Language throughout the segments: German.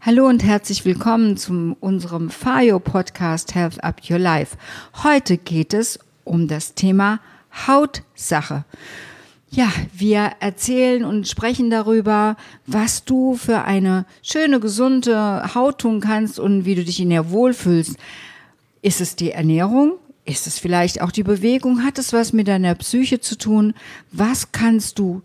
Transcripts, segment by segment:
Hallo und herzlich willkommen zu unserem FAYO-Podcast Health Up Your Life. Heute geht es um das Thema Hautsache. Ja, wir erzählen und sprechen darüber, was du für eine schöne, gesunde Haut tun kannst und wie du dich in ihr wohlfühlst. Ist es die Ernährung? Ist es vielleicht auch die Bewegung? Hat es was mit deiner Psyche zu tun? Was kannst du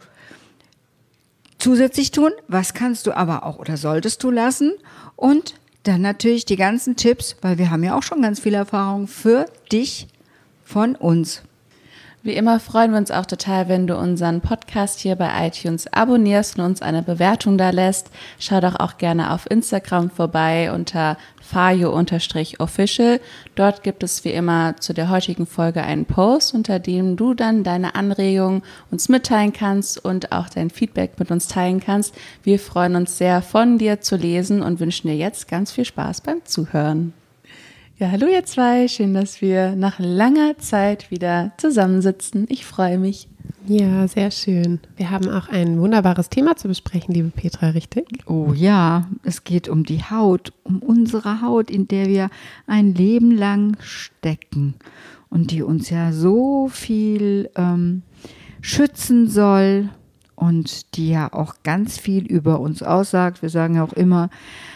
zusätzlich tun? Was kannst du aber auch oder solltest du lassen? Und dann natürlich die ganzen Tipps, weil wir haben ja auch schon ganz viel Erfahrung für dich von uns. Wie immer freuen wir uns auch total, wenn du unseren Podcast hier bei iTunes abonnierst und uns eine Bewertung da lässt. Schau doch auch gerne auf Instagram vorbei unter fayo_official. Dort gibt es wie immer zu der heutigen Folge einen Post, unter dem du dann deine Anregungen uns mitteilen kannst und auch dein Feedback mit uns teilen kannst. Wir freuen uns sehr, von dir zu lesen und wünschen dir jetzt ganz viel Spaß beim Zuhören. Ja, hallo ihr zwei, schön, dass wir nach langer Zeit wieder zusammensitzen. Ich freue mich. Ja, sehr schön. Wir haben auch ein wunderbares Thema zu besprechen, liebe Petra, richtig? Oh ja, es geht um die Haut, um unsere Haut, in der wir ein Leben lang stecken und die uns ja so viel schützen soll und die ja auch ganz viel über uns aussagt. Wir sagen ja auch immer,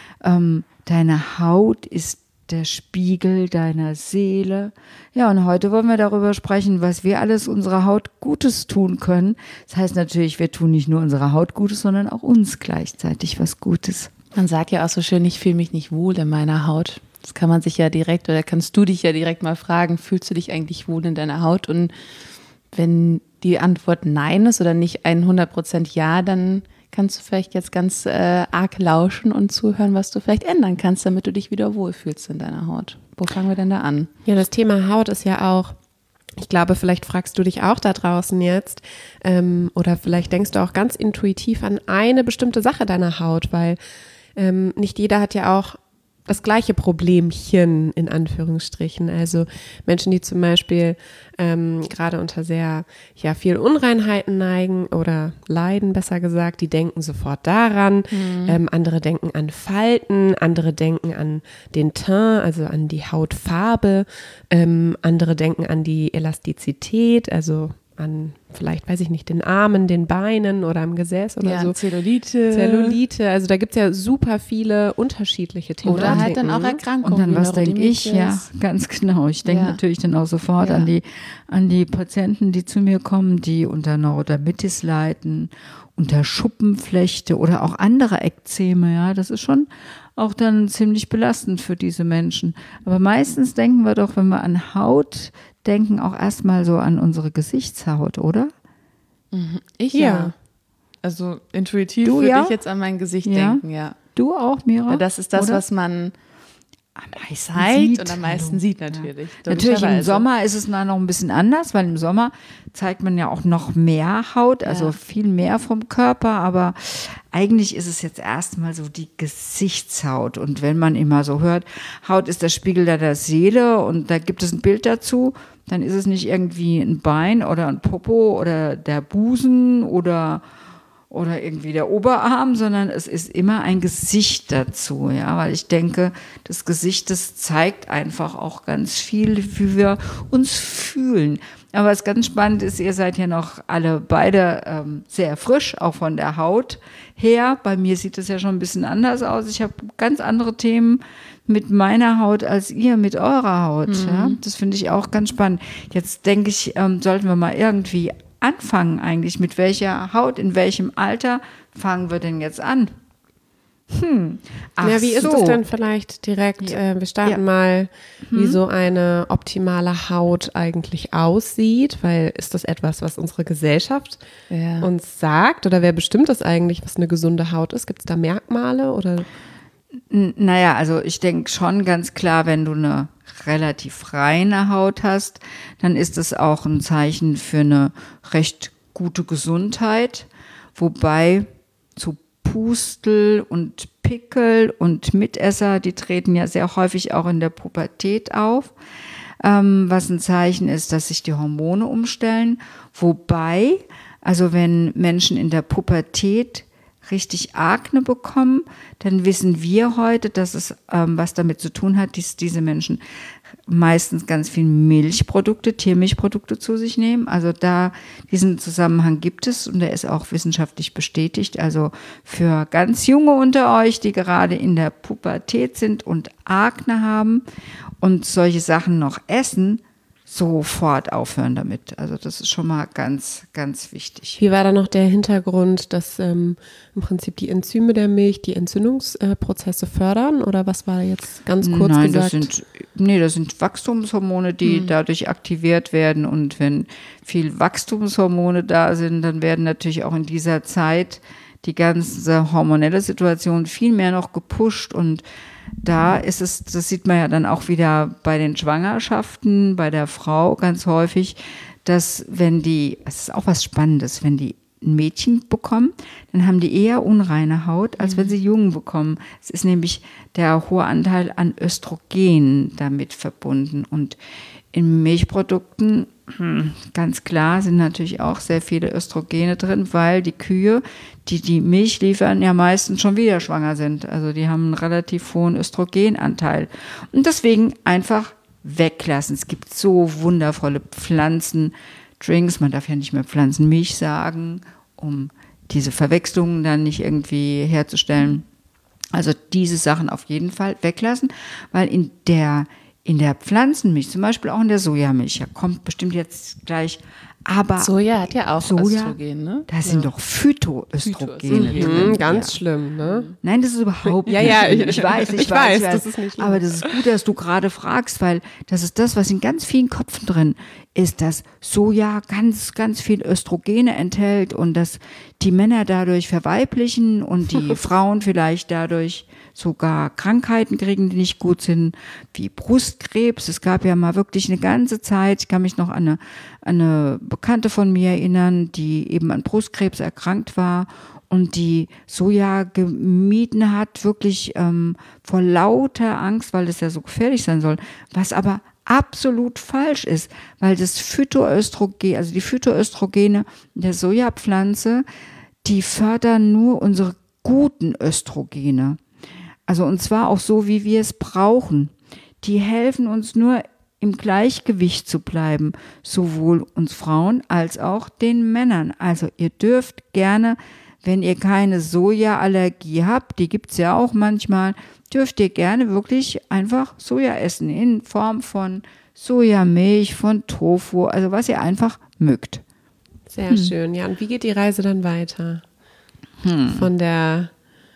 deine Haut ist der Spiegel deiner Seele. Ja, und heute wollen wir darüber sprechen, was wir alles unserer Haut Gutes tun können. Das heißt natürlich, wir tun nicht nur unserer Haut Gutes, sondern auch uns gleichzeitig was Gutes. Man sagt ja auch so schön, ich fühle mich nicht wohl in meiner Haut. Das kann man sich ja direkt, oder kannst du dich ja direkt mal fragen, fühlst du dich eigentlich wohl in deiner Haut? Und wenn die Antwort Nein ist oder nicht 100% Ja, dann kannst du vielleicht jetzt ganz arg lauschen und zuhören, was du vielleicht ändern kannst, damit du dich wieder wohlfühlst in deiner Haut. Wo fangen wir denn da an? Ja, das Thema Haut ist ja auch, ich glaube, vielleicht fragst du dich auch da draußen jetzt oder vielleicht denkst du auch ganz intuitiv an eine bestimmte Sache deiner Haut, weil nicht jeder hat ja auch das gleiche Problemchen in Anführungsstrichen. Also Menschen, die zum Beispiel gerade unter sehr viel Unreinheiten neigen oder leiden, besser gesagt, die denken sofort daran. Andere denken an Falten, andere denken an den Teint, also an die Hautfarbe. Andere denken an die Elastizität, also an vielleicht, weiß ich nicht, den Armen, den Beinen oder am Gesäß oder so. Zellulite, also da gibt es ja super viele unterschiedliche Themen. Oder halt dann auch Erkrankungen. Und dann, was denke ich? Ja, ganz genau. Ich denke natürlich dann auch sofort an die Patienten, die zu mir kommen, die unter Neurodermitis leiden, unter Schuppenflechte oder auch andere Ekzeme. Ja, das ist schon auch dann ziemlich belastend für diese Menschen. Aber meistens denken wir doch, wenn wir an Haut denken, auch erstmal so an unsere Gesichtshaut, oder? Ich ja. Also intuitiv würde ich jetzt an mein Gesicht denken, ja. Du auch, Mira? Ja, das ist das, oder? Was man am meisten zeigt sieht. Und am meisten sieht natürlich. Ja. Natürlich im Sommer ist es noch ein bisschen anders, weil im Sommer zeigt man ja auch noch mehr Haut, also viel mehr vom Körper, aber eigentlich ist es jetzt erstmal so die Gesichtshaut. Und wenn man immer so hört, Haut ist der Spiegel der Seele und da gibt es ein Bild dazu, dann ist es nicht irgendwie ein Bein oder ein Popo oder der Busen oder irgendwie der Oberarm, sondern es ist immer ein Gesicht dazu, ja, weil ich denke, das Gesicht, das zeigt einfach auch ganz viel, wie wir uns fühlen. Aber was ganz spannend ist, ihr seid ja noch alle beide sehr frisch, auch von der Haut her. Bei mir sieht es ja schon ein bisschen anders aus. Ich habe ganz andere Themen mit meiner Haut als ihr mit eurer Haut. Ja? Das finde ich auch ganz spannend. Jetzt denke ich, sollten wir mal irgendwie anfangen eigentlich. Mit welcher Haut, in welchem Alter fangen wir denn jetzt an? Wie ist es denn vielleicht direkt, wir starten mal, wie so eine optimale Haut eigentlich aussieht, weil ist das etwas, was unsere Gesellschaft uns sagt oder wer bestimmt das eigentlich, was eine gesunde Haut ist? Gibt es da Merkmale oder? Naja, also ich denke schon ganz klar, wenn du eine relativ reine Haut hast, dann ist das auch ein Zeichen für eine recht gute Gesundheit, wobei zu Pustel und Pickel und Mitesser, die treten ja sehr häufig auch in der Pubertät auf, was ein Zeichen ist, dass sich die Hormone umstellen. Wobei, also wenn Menschen in der Pubertät richtig Akne bekommen, dann wissen wir heute, dass es was damit zu tun hat, dass diese Menschen meistens ganz viel Milchprodukte, Tiermilchprodukte zu sich nehmen. Also diesen Zusammenhang gibt es und der ist auch wissenschaftlich bestätigt. Also für ganz Junge unter euch, die gerade in der Pubertät sind und Akne haben und solche Sachen noch essen, sofort aufhören damit. Also das ist schon mal ganz, ganz wichtig. Wie war da noch der Hintergrund, dass im Prinzip die Enzyme der Milch die Entzündungsprozesse fördern? Oder was war jetzt ganz kurz gesagt? Das sind Wachstumshormone, die dadurch aktiviert werden. Und wenn viel Wachstumshormone da sind, dann werden natürlich auch in dieser Zeit die ganze hormonelle Situation viel mehr noch gepusht. Und da ist es, das sieht man ja dann auch wieder bei den Schwangerschaften, bei der Frau ganz häufig, dass es ist auch was Spannendes, wenn die ein Mädchen bekommen, dann haben die eher unreine Haut, als wenn sie Jungen bekommen. Es ist nämlich der hohe Anteil an Östrogen damit verbunden. Und in Milchprodukten, ganz klar, sind natürlich auch sehr viele Östrogene drin, weil die Kühe, die Milch liefern, ja meistens schon wieder schwanger sind. Also die haben einen relativ hohen Östrogenanteil. Und deswegen einfach weglassen. Es gibt so wundervolle Pflanzendrinks. Man darf ja nicht mehr Pflanzenmilch sagen, um diese Verwechslungen dann nicht irgendwie herzustellen. Also diese Sachen auf jeden Fall weglassen, weil in der Pflanzenmilch, zum Beispiel auch in der Sojamilch, kommt bestimmt jetzt gleich, aber Soja hat ja auch Soja, Östrogen, ne? Da sind doch Phytoöstrogene drin. Ganz schlimm, ne? Nein, das ist überhaupt nicht. Ja, Ich weiß, das ist nicht schlimm. aber das ist gut, dass du gerade fragst, weil das ist das, was in ganz vielen Köpfen drin ist, dass Soja ganz, ganz viel Östrogene enthält und dass die Männer dadurch verweiblichen und die Frauen vielleicht dadurch sogar Krankheiten kriegen, die nicht gut sind, wie Brustkrebs. Es gab ja mal wirklich eine ganze Zeit, ich kann mich noch an eine Bekannte von mir erinnern, die eben an Brustkrebs erkrankt war und die Soja gemieden hat, wirklich vor lauter Angst, weil das ja so gefährlich sein soll, was aber absolut falsch ist, weil das Phytoöstrogen, also die Phytoöstrogene der Sojapflanze, die fördern nur unsere guten Östrogene. Also und zwar auch so, wie wir es brauchen. Die helfen uns nur im Gleichgewicht zu bleiben, sowohl uns Frauen als auch den Männern. Also ihr dürft gerne, wenn ihr keine Sojaallergie habt, die gibt's ja auch manchmal, dürft ihr gerne wirklich einfach Soja essen in Form von Sojamilch, von Tofu, also was ihr einfach mögt. Sehr schön, ja. Und wie geht die Reise dann weiter? Von der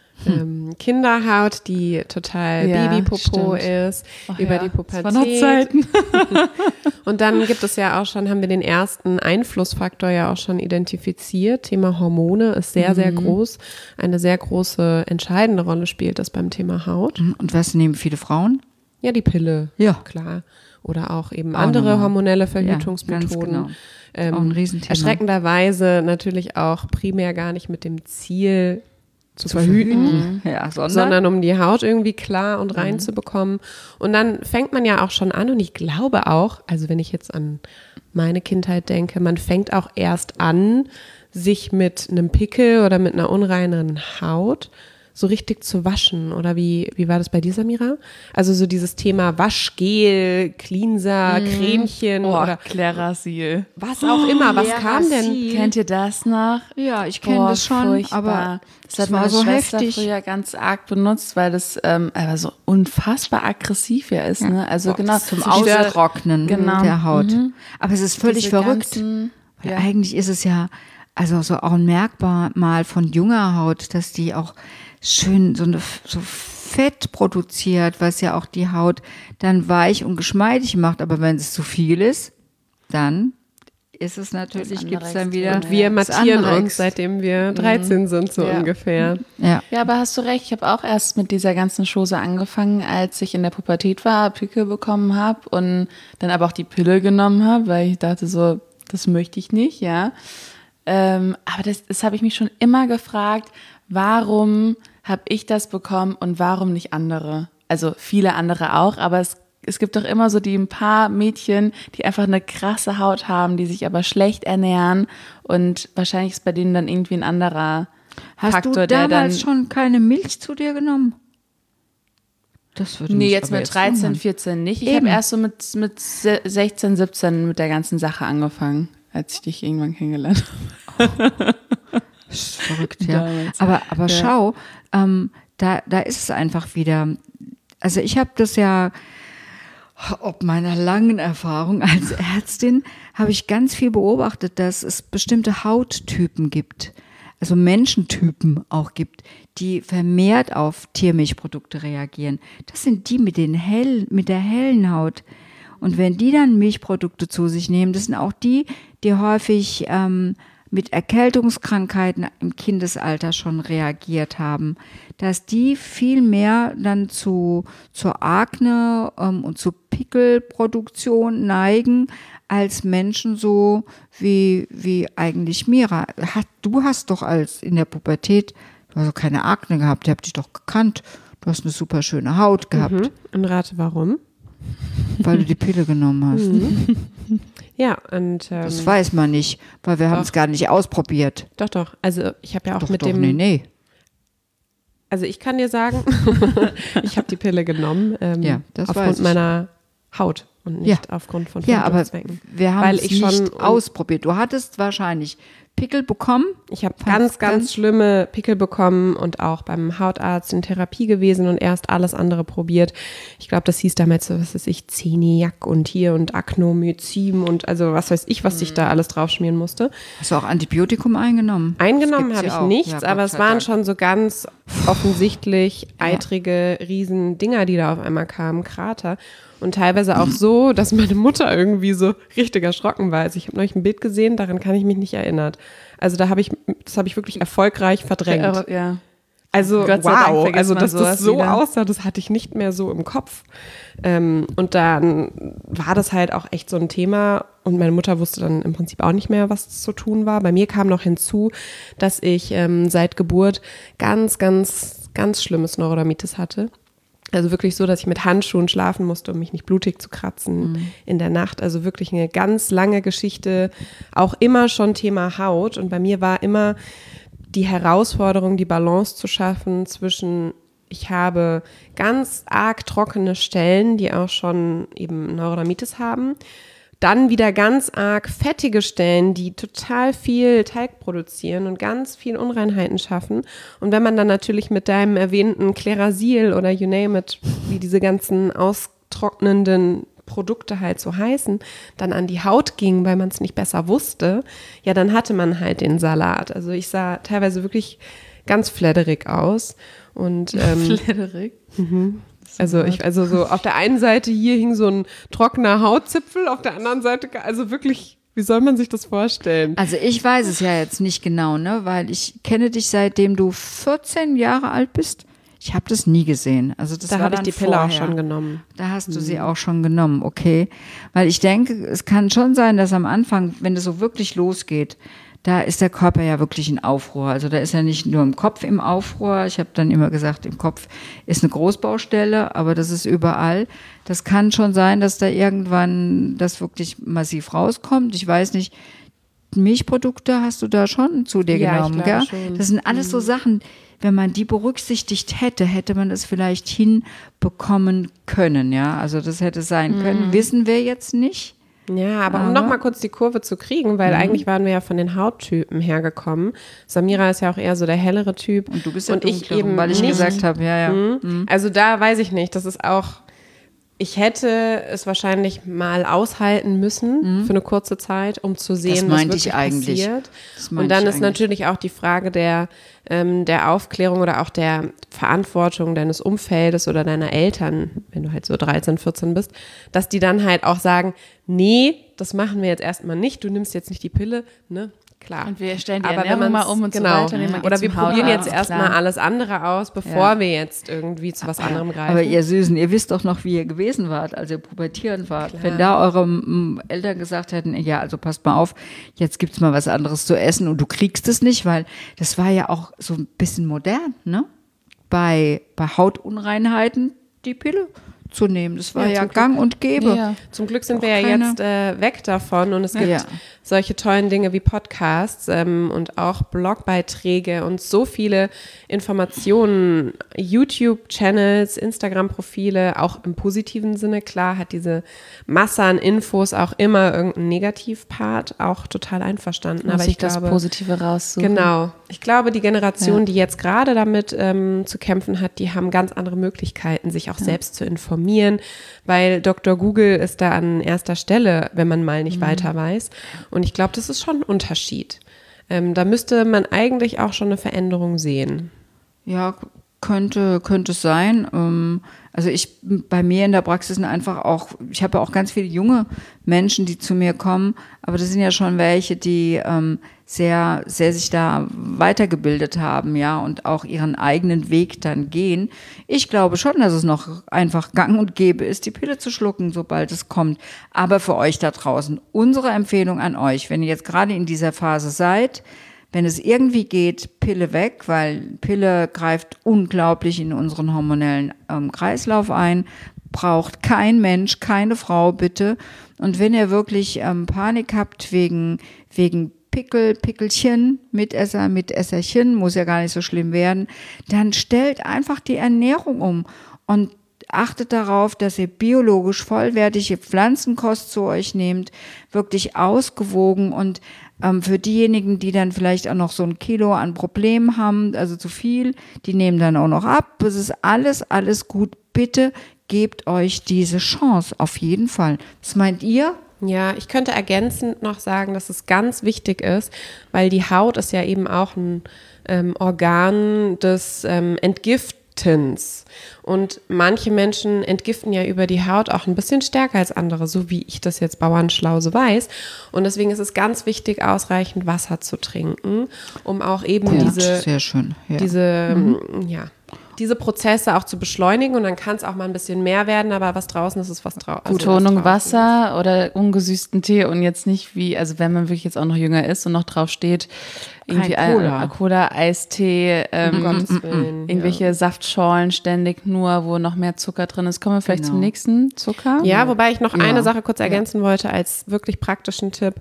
Kinderhaut, die total Babypopo ist, über die Pubertät. Das war noch Zeiten. Und dann gibt es ja auch schon, haben wir den ersten Einflussfaktor ja auch schon identifiziert. Thema Hormone ist sehr, sehr groß. Eine sehr große, entscheidende Rolle spielt das beim Thema Haut. Und was nehmen viele Frauen? Ja, die Pille. Ja. Klar. Oder auch eben Auch andere normal. hormonelle Verhütungsmethoden. Ja, ganz genau. Auch ein Riesenthema. Erschreckenderweise natürlich auch primär gar nicht mit dem Ziel zu verhüten, Ja, sondern um die Haut irgendwie klar und rein zu bekommen. Und dann fängt man ja auch schon an, und ich glaube auch, also wenn ich jetzt an meine Kindheit denke, man fängt auch erst an, sich mit einem Pickel oder mit einer unreinen Haut so richtig zu waschen. Oder wie war das bei dir, Samira? Also so dieses Thema Waschgel, Cleanser, Cremchen oder Klerasil. was auch immer. Was kam denn? Kennt ihr das noch? Ja, ich kenne das schon, furchtbar. aber das hat war meine so Schwester heftig. früher ganz arg benutzt, weil das aber so unfassbar aggressiv ja ist. Ne? Also genau zum so diese- Austrocknen der Haut. Aber es ist völlig diese verrückt. ganzen- Weil eigentlich ist es ja also so auch ein Merkmal von junger Haut, dass die auch schön so Fett produziert, was ja auch die Haut dann weich und geschmeidig macht. Aber wenn es zu viel ist, dann ist es natürlich, andere gibt es dann Extrem, wieder. ja. Wir das markieren andere uns, seitdem wir 13 sind, so Ja. ungefähr. Ja. Ja, aber hast du recht. Ich habe auch erst mit dieser ganzen Chose angefangen, als ich in der Pubertät war, Pickel bekommen habe und dann aber auch die Pille genommen habe, weil ich dachte so, das möchte ich nicht, ja. Aber das habe ich mich schon immer gefragt, warum habe ich das bekommen und warum nicht andere? Also viele andere auch, aber es gibt doch immer so ein paar Mädchen, die einfach eine krasse Haut haben, die sich aber schlecht ernähren und wahrscheinlich ist bei denen dann irgendwie ein anderer Hast Faktor, du der damals dann schon keine Milch zu dir genommen? Das würde mich jetzt aber mit 13, wundern. 14 nicht. Ich Eben. habe erst so mit 16, 17 mit der ganzen Sache angefangen, als ich dich irgendwann kennengelernt habe. Das ist verrückt, ja. Damals. Aber Ja. schau, da ist es einfach wieder. Also ich habe das ja, ob meiner langen Erfahrung als Ärztin, habe ich ganz viel beobachtet, dass es bestimmte Hauttypen gibt, also Menschentypen auch gibt, die vermehrt auf Tiermilchprodukte reagieren. Das sind die mit der hellen Haut. Und wenn die dann Milchprodukte zu sich nehmen, das sind auch die, die häufig mit Erkältungskrankheiten im Kindesalter schon reagiert haben, dass die viel mehr dann zur Akne und zu Pickelproduktion neigen, als Menschen so wie eigentlich Mira. Du hast doch in der Pubertät, du hast doch keine Akne gehabt, ihr habt dich doch gekannt. Du hast eine super schöne Haut gehabt, Und rate warum? weil du die Pille genommen hast. Ja, und Das weiß man nicht, weil wir haben es gar nicht ausprobiert. doch. Also ich habe ja auch mit dem. Nee. Also ich kann dir sagen, ich habe die Pille genommen Ja, das weiß aufgrund ich. meiner Haut und nicht aufgrund von Ja, aber Verhütungszwecken. wir haben Weil es ich schon nicht ausprobiert. Du hattest wahrscheinlich Pickel bekommen. Ich habe Fand's ganz schlimme Pickel bekommen und auch beim Hautarzt in Therapie gewesen und erst alles andere probiert. Ich glaube, das hieß damals so, was weiß ich, Zeniac und hier und Acnomycin und also was weiß ich, was ich da alles draufschmieren musste. Hast du auch Antibiotikum eingenommen? Eingenommen Das habe gibt's ich ja auch. nichts, Ja, aber Gott es sei waren Dank. schon so ganz offensichtlich eitrige riesen Dinger, die da auf einmal kamen, Krater. Und teilweise auch so, dass meine Mutter irgendwie so richtig erschrocken war. Also ich habe neulich ein Bild gesehen, daran kann ich mich nicht erinnern. Also das habe ich wirklich erfolgreich verdrängt. Ja. Also Gott sei Dank wow, vergisst also man dass das sowas so wieder. aussah, das hatte ich nicht mehr so im Kopf. Und dann war das halt auch echt so ein Thema und meine Mutter wusste dann im Prinzip auch nicht mehr, was zu tun war. Bei mir kam noch hinzu, dass ich seit Geburt ganz schlimmes Neurodermitis hatte. Also wirklich so, dass ich mit Handschuhen schlafen musste, um mich nicht blutig zu kratzen in der Nacht. Also wirklich eine ganz lange Geschichte, auch immer schon Thema Haut. Und bei mir war immer die Herausforderung, die Balance zu schaffen zwischen, ich habe ganz arg trockene Stellen, die auch schon eben Neurodermitis haben, dann wieder ganz arg fettige Stellen, die total viel Teig produzieren und ganz viel Unreinheiten schaffen. Und wenn man dann natürlich mit deinem erwähnten Klerasil oder you name it, wie diese ganzen austrocknenden Produkte halt so heißen, dann an die Haut ging, weil man es nicht besser wusste, ja, dann hatte man halt den Salat. Also ich sah teilweise wirklich ganz fledderig aus. Und Frederik. also so auf der einen Seite hier hing so ein trockener Hautzipfel, auf der anderen Seite, also wirklich, wie soll man sich das vorstellen? Also ich weiß es ja jetzt nicht genau, ne, weil ich kenne dich seitdem du 14 Jahre alt bist. Ich habe das nie gesehen. Also das Da war habe ich dann die Pille auch vorher. schon genommen. Da hast du sie auch schon genommen, okay. Weil ich denke, es kann schon sein, dass am Anfang, wenn es so wirklich losgeht, da ist der Körper ja wirklich in Aufruhr. Also da ist ja nicht nur im Kopf im Aufruhr. Ich habe dann immer gesagt, im Kopf ist eine Großbaustelle, aber das ist überall. Das kann schon sein, dass da irgendwann das wirklich massiv rauskommt. Ich weiß nicht, Milchprodukte hast du da schon zu dir Ja, ich genommen, glaube gell? schon. Das sind alles so Sachen, wenn man die berücksichtigt hätte, hätte man das vielleicht hinbekommen können, ja. Also das hätte sein können, wissen wir jetzt nicht. Ja, aber um nochmal kurz die Kurve zu kriegen, weil eigentlich waren wir ja von den Hauttypen hergekommen. Samira ist ja auch eher so der hellere Typ. Und du bist ja ich dunklere, eben weil ich nicht. gesagt habe, ja, ja. Also da weiß ich nicht, das ist auch, ich hätte es wahrscheinlich mal aushalten müssen für eine kurze Zeit, um zu sehen, Das was meinte wirklich ich eigentlich. passiert. Das meinte Und dann ich ist eigentlich. natürlich auch die Frage der Aufklärung oder auch der Verantwortung deines Umfeldes oder deiner Eltern, wenn du halt so 13, 14 bist, dass die dann halt auch sagen, nee, das machen wir jetzt erstmal nicht, du nimmst jetzt nicht die Pille, ne? Klar. Und wir stellen die Aber Ernährung wenn man's- mal um und so genau. weiter. Man geht Oder wir zum probieren Hautarzt, jetzt erstmal klar. alles andere aus, bevor wir jetzt irgendwie zu was anderem greifen. Aber ihr Süßen, ihr wisst doch noch, wie ihr gewesen wart, als ihr pubertieren wart. Wenn da eure Eltern gesagt hätten, ja, also passt mal auf, jetzt gibt's mal was anderes zu essen und du kriegst es nicht, weil das war ja auch so ein bisschen modern, ne? Bei Hautunreinheiten die Pille zu nehmen. Das war ja zum Glück. gang und gäbe. Ja. Zum Glück sind Auch wir ja keine- jetzt weg davon und es gibt Ja. solche tollen Dinge wie Podcasts und auch Blogbeiträge und so viele Informationen, YouTube-Channels, Instagram-Profile, auch im positiven Sinne. Klar hat diese Masse an Infos auch immer irgendeinen Negativpart, auch total einverstanden. Muss Aber ich ich das glaube, Positive raussuchen. genau. Ich glaube, die Generation, die jetzt gerade damit zu kämpfen hat, die haben ganz andere Möglichkeiten, sich auch selbst zu informieren, weil Dr. Google ist da an erster Stelle, wenn man mal nicht weiter weiß. Und ich glaube, das ist schon ein Unterschied. Da müsste man eigentlich auch schon eine Veränderung sehen. Ja, könnte es sein. Also bei mir in der Praxis sind einfach auch, ich habe ja auch ganz viele junge Menschen, die zu mir kommen, aber das sind ja schon welche, die sehr, sehr sich da weitergebildet haben, ja, und auch ihren eigenen Weg dann gehen. Ich glaube schon, dass es noch einfach gang und gäbe ist, die Pille zu schlucken, sobald es kommt. Aber für euch da draußen, unsere Empfehlung an euch, wenn ihr jetzt gerade in dieser Phase seid, wenn es irgendwie geht, Pille weg, weil Pille greift unglaublich in unseren hormonellen Kreislauf ein, braucht kein Mensch, keine Frau bitte. Und wenn ihr wirklich Panik habt wegen Pickelchen, Mitesserchen, muss ja gar nicht so schlimm werden, dann stellt einfach die Ernährung um und achtet darauf, dass ihr biologisch vollwertige Pflanzenkost zu euch nehmt, wirklich ausgewogen und für diejenigen, die dann vielleicht auch noch so 1 Kilo an Problemen haben, also zu viel, die nehmen dann auch noch ab. Es ist alles gut. Bitte gebt euch diese Chance, auf jeden Fall. Was meint ihr? Ja, ich könnte ergänzend noch sagen, dass es ganz wichtig ist, weil die Haut ist ja eben auch ein Organ des Entgiftens. Und manche Menschen entgiften ja über die Haut auch ein bisschen stärker als andere, so wie ich das jetzt bauernschlau so weiß. Und deswegen ist es ganz wichtig, ausreichend Wasser zu trinken, um auch eben Sehr schön. Ja. diese Prozesse auch zu beschleunigen. Und dann kann es auch mal ein bisschen mehr werden, aber was draußen ist, ist was draußen. Betonung Wasser oder ungesüßten Tee und jetzt nicht wie, also wenn man wirklich jetzt auch noch jünger ist und noch drauf steht, irgendwie Cola, Eistee, Gottes Willen, irgendwelche Saftschorlen ständig nur, wo noch mehr Zucker drin ist. Kommen wir vielleicht zum nächsten Zucker? Ja, wobei ich noch eine Sache kurz ergänzen wollte als wirklich praktischen Tipp.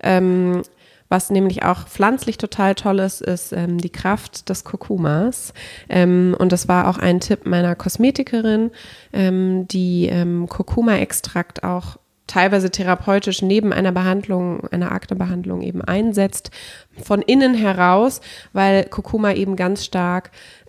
Was nämlich auch pflanzlich total toll ist, ist die Kraft des Kurkumas. Und das war auch ein Tipp meiner Kosmetikerin, die Kurkuma-Extrakt auch teilweise therapeutisch neben einer Behandlung, einer Akne-Behandlung eben einsetzt, von innen heraus, weil Kurkuma eben ganz stark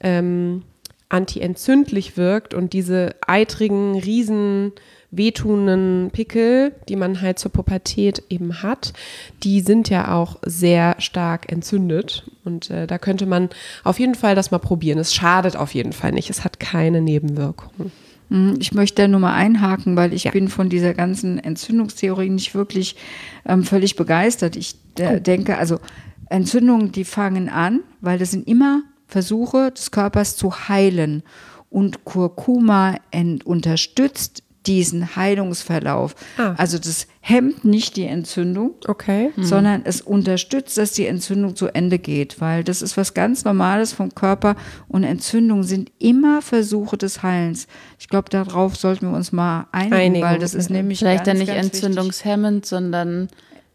antientzündlich wirkt und diese eitrigen, riesen wehtuenden Pickel, die man halt zur Pubertät eben hat, die sind ja auch sehr stark entzündet und da könnte man auf jeden Fall das mal probieren. Es schadet auf jeden Fall nicht, es hat keine Nebenwirkungen. Ich möchte da nur mal einhaken, weil ich bin von dieser ganzen Entzündungstheorie nicht wirklich völlig begeistert. Ich denke, also Entzündungen, die fangen an, weil das sind immer Versuche des Körpers zu heilen und Kurkuma unterstützt diesen Heilungsverlauf. Also das hemmt nicht die Entzündung, sondern es unterstützt, dass die Entzündung zu Ende geht, weil das ist was ganz Normales vom Körper und Entzündungen sind immer Versuche des Heilens. Ich glaube, darauf sollten wir uns mal einigen, weil das ist nämlich vielleicht ganz, dann nicht ganz entzündungshemmend, sondern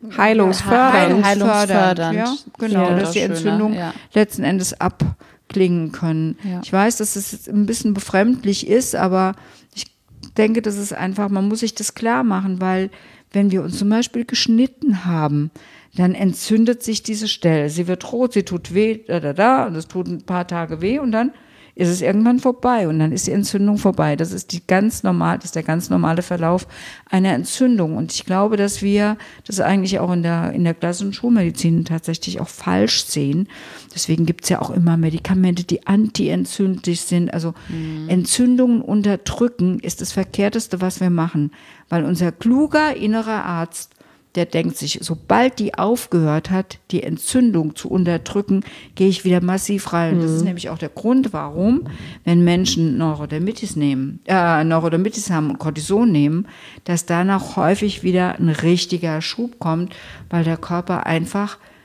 heilungsfördernd. Ja, genau, Ja, dass die schöner, Entzündung ja. letzten Endes abklingen können. Ja. Ich weiß, dass es jetzt ein bisschen befremdlich ist, aber ich denke, das ist einfach, man muss sich das klar machen, weil wenn wir uns zum Beispiel geschnitten haben, dann entzündet sich diese Stelle. Sie wird rot, sie tut weh, und es tut ein paar Tage weh und dann ist es irgendwann vorbei und dann ist die Entzündung vorbei. Das ist der ganz normale Verlauf einer Entzündung. Und ich glaube, dass wir das eigentlich auch in der klassischen Schulmedizin tatsächlich auch falsch sehen. Deswegen gibt es ja auch immer Medikamente, die antientzündlich sind. Also Entzündungen unterdrücken ist das Verkehrteste, was wir machen. Weil unser kluger innerer Arzt, der denkt sich, sobald die aufgehört hat, die Entzündung zu unterdrücken, gehe ich wieder massiv rein. Das ist nämlich auch der Grund, warum, wenn Menschen Neurodermitis haben und Cortison nehmen, dass danach häufig wieder ein richtiger Schub kommt, weil der Körper einfach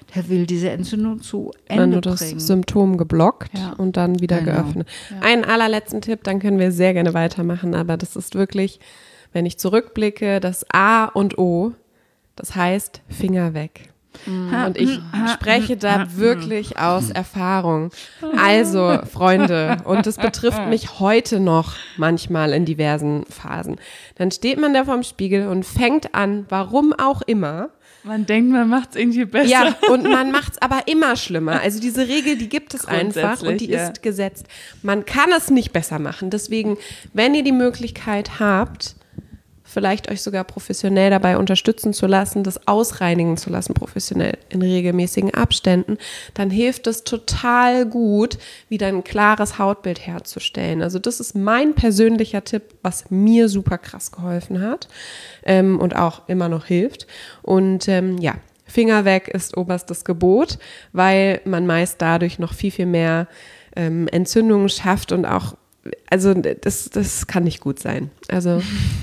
der will diese Entzündung zu Dann Ende wird das bringen. Symptom geblockt und dann wieder Genau. geöffnet. Einen allerletzten Tipp, dann können wir sehr gerne weitermachen, aber das ist wirklich, wenn ich zurückblicke, das A und O, das heißt Finger weg. Und ich spreche da wirklich aus Erfahrung. Also, Freunde, und es betrifft mich heute noch manchmal in diversen Phasen. Dann steht man da vorm Spiegel und fängt an, warum auch immer. Man denkt, man macht es irgendwie besser. Ja, und man macht es aber immer schlimmer. Also diese Regel, die gibt es einfach und die ja. ist gesetzt. Man kann es nicht besser machen. Deswegen, wenn ihr die Möglichkeit habt, vielleicht euch sogar professionell dabei unterstützen zu lassen, das ausreinigen zu lassen, professionell in regelmäßigen Abständen, dann hilft es total gut, wieder ein klares Hautbild herzustellen. Also das ist mein persönlicher Tipp, was mir super krass geholfen hat und auch immer noch hilft. Und ja, Finger weg ist oberstes Gebot, weil man meist dadurch noch viel, viel mehr Entzündungen schafft und auch, also das kann nicht gut sein. Also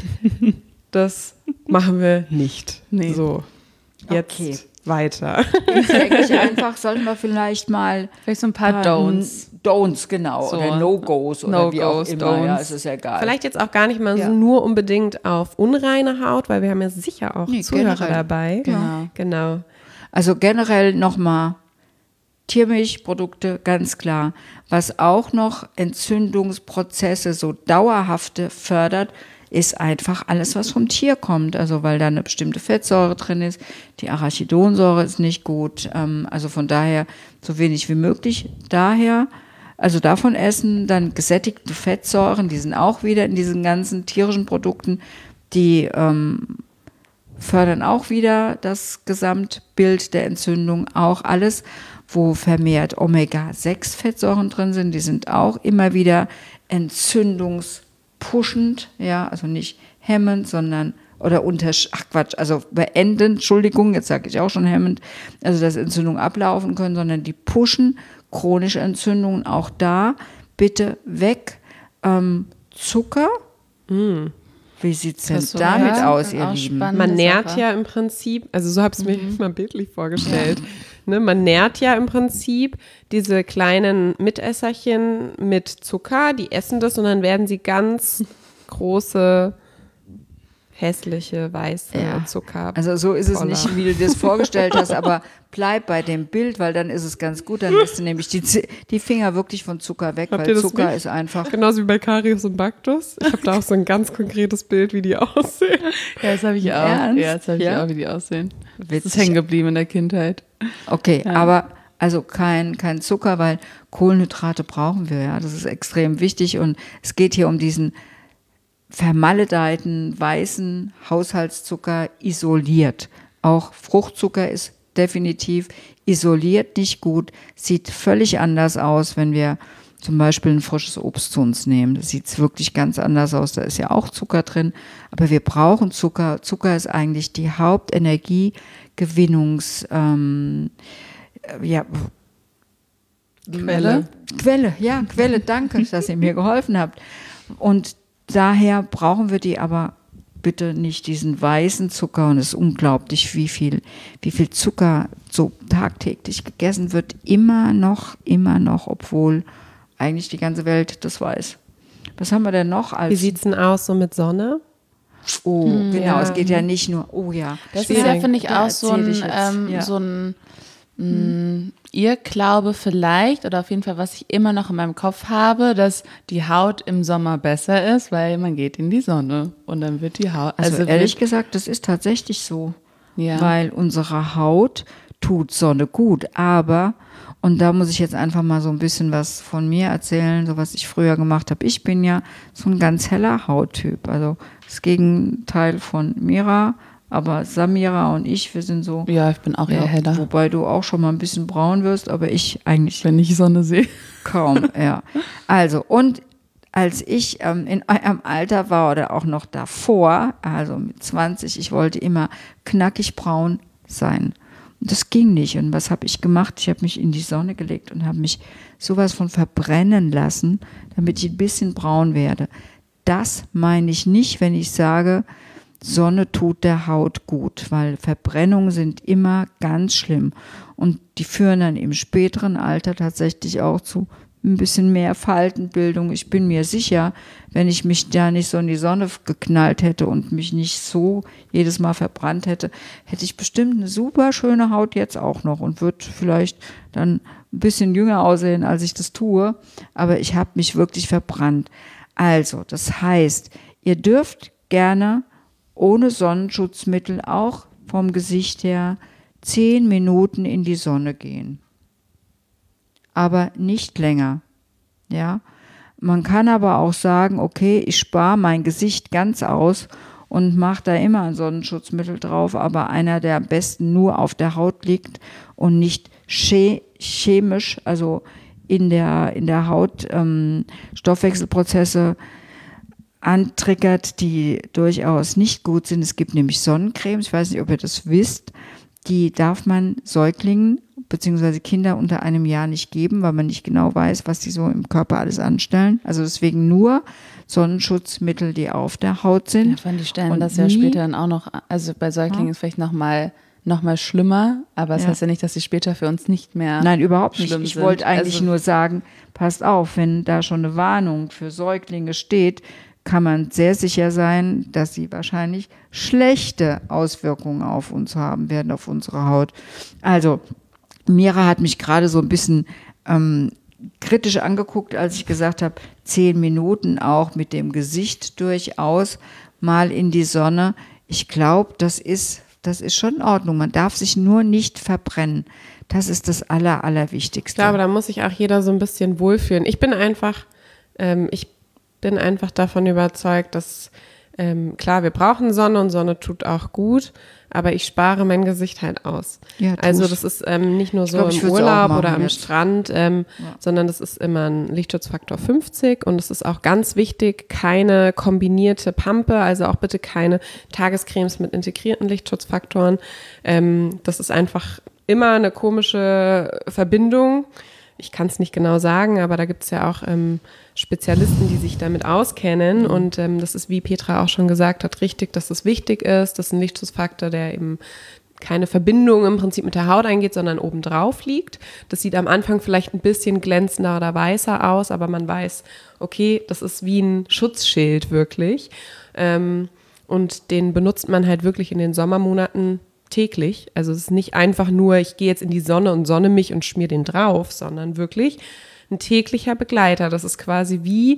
das machen wir nicht. Nee. So, jetzt Okay. weiter. Jetzt denke ich einfach, sollten wir vielleicht mal Vielleicht so ein paar Don'ts. Don'ts, genau. So. Oder No-Gos oder wie auch No-Gos, immer. Ja, Don'ts. es ist ja egal. Vielleicht jetzt auch gar nicht mal Ja. so nur unbedingt auf unreine Haut, weil wir haben ja sicher auch Nee, Zuhörer generell. dabei. Genau. Also generell nochmal Tiermilchprodukte, ganz klar. Was auch noch Entzündungsprozesse, so dauerhafte fördert, ist einfach alles, was vom Tier kommt. Also weil da eine bestimmte Fettsäure drin ist. Die Arachidonsäure ist nicht gut. Also von daher so wenig wie möglich. Also davon essen, dann gesättigte Fettsäuren, die sind auch wieder in diesen ganzen tierischen Produkten, die fördern auch wieder das Gesamtbild der Entzündung. Auch alles, wo vermehrt Omega-6-Fettsäuren drin sind, die sind auch immer wieder entzündungspushend, ja, also nicht hemmend, sondern beendend, Entschuldigung, jetzt sage ich auch schon hemmend, also dass Entzündungen ablaufen können, sondern die pushen chronische Entzündungen auch da. Bitte weg. Zucker. Wie sieht es denn Das so, damit ja, aus, ihr auch Lieben? spannend. Man nährt Sache. ja im Prinzip, also so habe ich es mir mal bildlich vorgestellt, ne, man nährt ja im Prinzip diese kleinen Mitesserchen mit Zucker, die essen das und dann werden sie ganz große, hässliche, weiße Zucker. Also so ist es Voller. nicht, wie du dir das vorgestellt hast, aber bleib bei dem Bild, weil dann ist es ganz gut. Dann lässt du nämlich die Finger wirklich von Zucker weg, Habt ihr weil das Zucker nicht? ist einfach. Genauso wie bei Karius und Baktus. Ich habe da auch so ein ganz konkretes Bild, wie die aussehen. Ja, das habe ich auch. Ernst? Ja, das habe ich Ja? auch, wie die aussehen. Das ist Witzig. hängen geblieben in der Kindheit. Okay, aber also kein Zucker, weil Kohlenhydrate brauchen wir, ja. Das ist extrem wichtig und es geht hier um diesen vermaledeiten weißen Haushaltszucker isoliert. Auch Fruchtzucker ist definitiv isoliert nicht gut, sieht völlig anders aus, wenn wir zum Beispiel ein frisches Obst zu uns nehmen. Das sieht wirklich ganz anders aus, da ist ja auch Zucker drin, aber wir brauchen Zucker. Zucker ist eigentlich die Hauptenergiegewinnungs Quelle, danke, dass ihr mir geholfen habt. Und daher brauchen wir die, aber bitte nicht diesen weißen Zucker. Und es ist unglaublich, wie viel Zucker so tagtäglich gegessen wird. Immer noch, obwohl eigentlich die ganze Welt das weiß. Was haben wir denn noch als... Wie sieht's denn aus so mit Sonne? Oh, genau, ja. es geht ja nicht nur... Oh ja. Das ist Schwierig. ja, finde ich, Da auch so erzähl ich ein, jetzt, ja. so ein Irrglaube vielleicht, oder auf jeden Fall, was ich immer noch in meinem Kopf habe, dass die Haut im Sommer besser ist, weil man geht in die Sonne und dann wird die Haut... Also ehrlich gesagt, das ist tatsächlich so. Ja. Weil unsere Haut tut Sonne gut, aber, und da muss ich jetzt einfach mal so ein bisschen was von mir erzählen, so was ich früher gemacht habe. Ich bin ja so ein ganz heller Hauttyp, also das Gegenteil von Mira, aber Samira und ich, wir sind so... Ja, ich bin auch eher heller, Wobei du auch schon mal ein bisschen braun wirst, aber ich eigentlich wenn ich Sonne sehe. kaum, ja. Also, und als ich in eurem Alter war oder auch noch davor, also mit 20, ich wollte immer knackig braun sein. Und das ging nicht. Und was habe ich gemacht? Ich habe mich in die Sonne gelegt und habe mich sowas von verbrennen lassen, damit ich ein bisschen braun werde. Das meine ich nicht, wenn ich sage, Sonne tut der Haut gut, weil Verbrennungen sind immer ganz schlimm und die führen dann im späteren Alter tatsächlich auch zu ein bisschen mehr Faltenbildung. Ich bin mir sicher, wenn ich mich da nicht so in die Sonne geknallt hätte und mich nicht so jedes Mal verbrannt hätte, hätte ich bestimmt eine super schöne Haut jetzt auch noch und würde vielleicht dann ein bisschen jünger aussehen, als ich das tue. Aber ich habe mich wirklich verbrannt. Also, das heißt, ihr dürft gerne ohne Sonnenschutzmittel auch vom Gesicht her 10 Minuten in die Sonne gehen. Aber nicht länger. Ja, man kann aber auch sagen, okay, ich spare mein Gesicht ganz aus und mache da immer ein Sonnenschutzmittel drauf, aber einer, der am besten nur auf der Haut liegt und nicht chemisch, also in der Haut Stoffwechselprozesse antriggert, die durchaus nicht gut sind. Es gibt nämlich Sonnencremes, ich weiß nicht, ob ihr das wisst, die darf man Säuglingen bzw. Kinder unter einem Jahr nicht geben, weil man nicht genau weiß, was die so im Körper alles anstellen. Also deswegen nur Sonnenschutzmittel, die auf der Haut sind. Ja, die stellen das ja später dann auch noch, also bei Säuglingen ist vielleicht noch mal schlimmer, aber es heißt ja nicht, dass sie später für uns nicht mehr Nein, überhaupt nicht. schlimm Ich sind. wollte eigentlich nur sagen, passt auf, wenn da schon eine Warnung für Säuglinge steht, kann man sehr sicher sein, dass sie wahrscheinlich schlechte Auswirkungen auf uns haben werden, auf unsere Haut. Also, Mira hat mich gerade so ein bisschen kritisch angeguckt, als ich gesagt habe, 10 Minuten auch mit dem Gesicht durchaus mal in die Sonne. Ich glaube, das ist schon in Ordnung. Man darf sich nur nicht verbrennen. Das ist das Allerwichtigste. Ich glaube, da muss sich auch jeder so ein bisschen wohlfühlen. Ich bin einfach davon überzeugt, dass, klar, wir brauchen Sonne und Sonne tut auch gut, aber ich spare mein Gesicht halt aus. Ja, also das ist nicht nur so im Urlaub oder am Strand, sondern das ist immer ein Lichtschutzfaktor 50 und es ist auch ganz wichtig, keine kombinierte Pampe, also auch bitte keine Tagescremes mit integrierten Lichtschutzfaktoren. Das ist einfach immer eine komische Verbindung. Ich kann es nicht genau sagen, aber da gibt es ja auch Spezialisten, die sich damit auskennen. Und das ist, wie Petra auch schon gesagt hat, richtig, dass es wichtig ist. Das ist ein Lichtschutzfaktor, der eben keine Verbindung im Prinzip mit der Haut eingeht, sondern obendrauf liegt. Das sieht am Anfang vielleicht ein bisschen glänzender oder weißer aus, aber man weiß, okay, das ist wie ein Schutzschild wirklich. Und den benutzt man halt wirklich in den Sommermonaten täglich. Also es ist nicht einfach nur, ich gehe jetzt in die Sonne und sonne mich und schmier den drauf, sondern wirklich ein täglicher Begleiter. Das ist quasi wie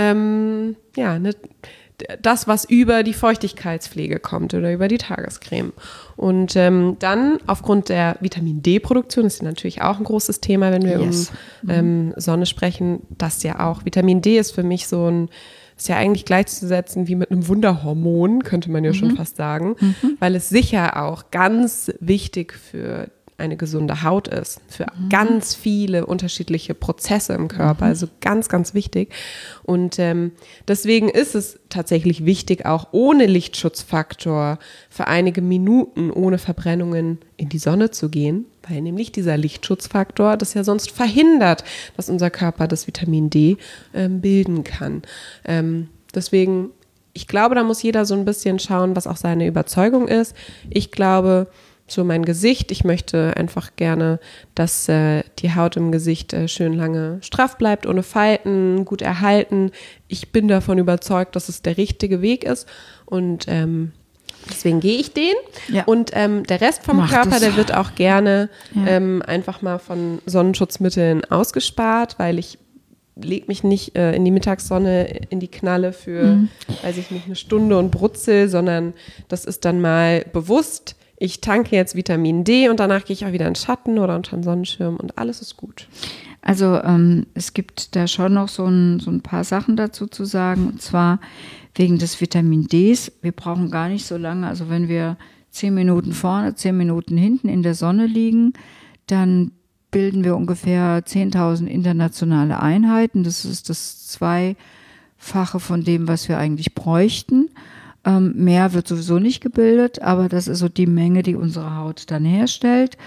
das, was über die Feuchtigkeitspflege kommt oder über die Tagescreme. Und dann aufgrund der Vitamin-D-Produktion, ist natürlich auch ein großes Thema, wenn wir um Sonne sprechen, das ja auch, Vitamin D ist für mich ist ja eigentlich gleichzusetzen wie mit einem Wunderhormon, könnte man ja schon fast sagen, weil es sicher auch ganz wichtig für eine gesunde Haut ist, für ganz viele unterschiedliche Prozesse im Körper, also ganz, ganz wichtig. Und deswegen ist es tatsächlich wichtig, auch ohne Lichtschutzfaktor für einige Minuten ohne Verbrennungen in die Sonne zu gehen, weil nämlich dieser Lichtschutzfaktor das ja sonst verhindert, dass unser Körper das Vitamin D bilden kann. Deswegen, ich glaube, da muss jeder so ein bisschen schauen, was auch seine Überzeugung ist. Ich glaube, so mein Gesicht, ich möchte einfach gerne, dass die Haut im Gesicht schön lange straff bleibt, ohne Falten, gut erhalten. Ich bin davon überzeugt, dass es der richtige Weg ist und deswegen gehe ich den. Ja. Und der Rest vom Körper, der wird auch gerne einfach mal von Sonnenschutzmitteln ausgespart, weil ich lege mich nicht in die Mittagssonne, in die Knalle für, weiß ich nicht, eine Stunde und brutzel, sondern das ist dann mal bewusst. Ich tanke jetzt Vitamin D und danach gehe ich auch wieder in den Schatten oder unter den Sonnenschirm und alles ist gut. Also es gibt da schon noch so ein paar Sachen dazu zu sagen, und zwar wegen des Vitamin Ds. Wir brauchen gar nicht so lange, also wenn wir 10 Minuten vorne, 10 Minuten hinten in der Sonne liegen, dann bilden wir ungefähr 10.000 internationale Einheiten. Das ist das Zweifache von dem, was wir eigentlich bräuchten. Mehr wird sowieso nicht gebildet, aber das ist so die Menge, die unsere Haut dann herstellt.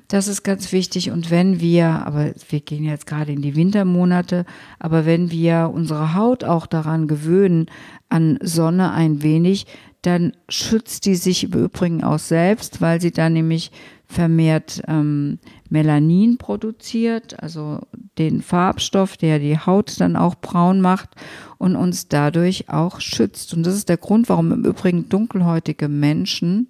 Das ist ganz wichtig. Und wenn wir, aber wir gehen jetzt gerade in die Wintermonate, aber wenn wir unsere Haut auch daran gewöhnen, an Sonne ein wenig, dann schützt die sich im Übrigen auch selbst, weil sie dann nämlich vermehrt Melanin produziert, also den Farbstoff, der die Haut dann auch braun macht und uns dadurch auch schützt. Und das ist der Grund, warum im Übrigen dunkelhäutige Menschen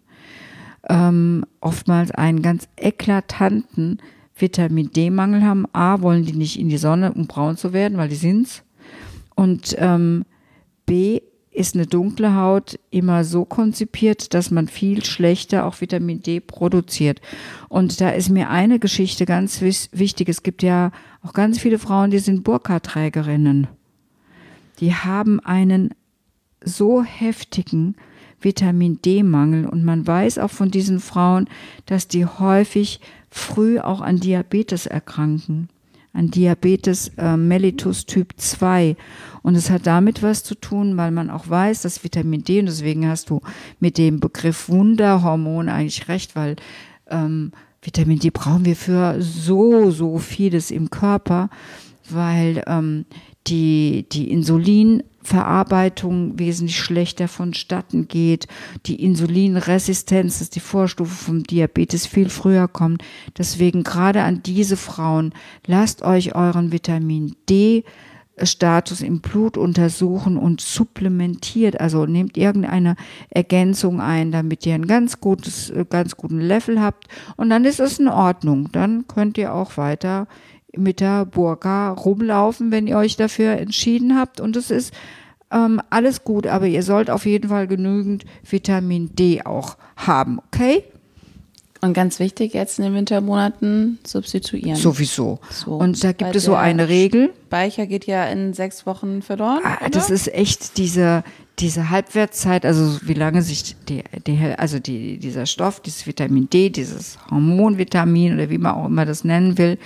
oftmals einen ganz eklatanten Vitamin-D-Mangel haben. A, wollen die nicht in die Sonne, um braun zu werden, weil die sind's. Und B, ist eine dunkle Haut immer so konzipiert, dass man viel schlechter auch Vitamin D produziert. Und da ist mir eine Geschichte ganz wichtig. Es gibt ja auch ganz viele Frauen, die sind Burka-Trägerinnen. Die haben einen so heftigen Vitamin D-Mangel und man weiß auch von diesen Frauen, dass die häufig früh auch an Diabetes erkranken. An Diabetes mellitus Typ 2. Und es hat damit was zu tun, weil man auch weiß, dass Vitamin D, und deswegen hast du mit dem Begriff Wunderhormon eigentlich recht, weil Vitamin D brauchen wir für so vieles im Körper, weil die Insulinverarbeitung wesentlich schlechter vonstatten geht. Die Insulinresistenz, das ist die Vorstufe vom Diabetes, viel früher kommt. Deswegen gerade an diese Frauen, lasst euch euren Vitamin D-Status im Blut untersuchen und supplementiert. Also nehmt irgendeine Ergänzung ein, damit ihr ein ganz guten Level habt. Und dann ist es in Ordnung. Dann könnt ihr auch weiter mit der Burka rumlaufen, wenn ihr euch dafür entschieden habt. Und es ist alles gut, aber ihr sollt auf jeden Fall genügend Vitamin D auch haben, okay? Und ganz wichtig jetzt in den Wintermonaten substituieren. Sowieso. So. Und da gibt es so eine Regel. Speicher geht ja in 6 Wochen verloren. Das ist echt diese Halbwertszeit, also wie lange sich dieser Stoff, dieses Vitamin D, dieses Hormonvitamin oder wie man auch immer das nennen will,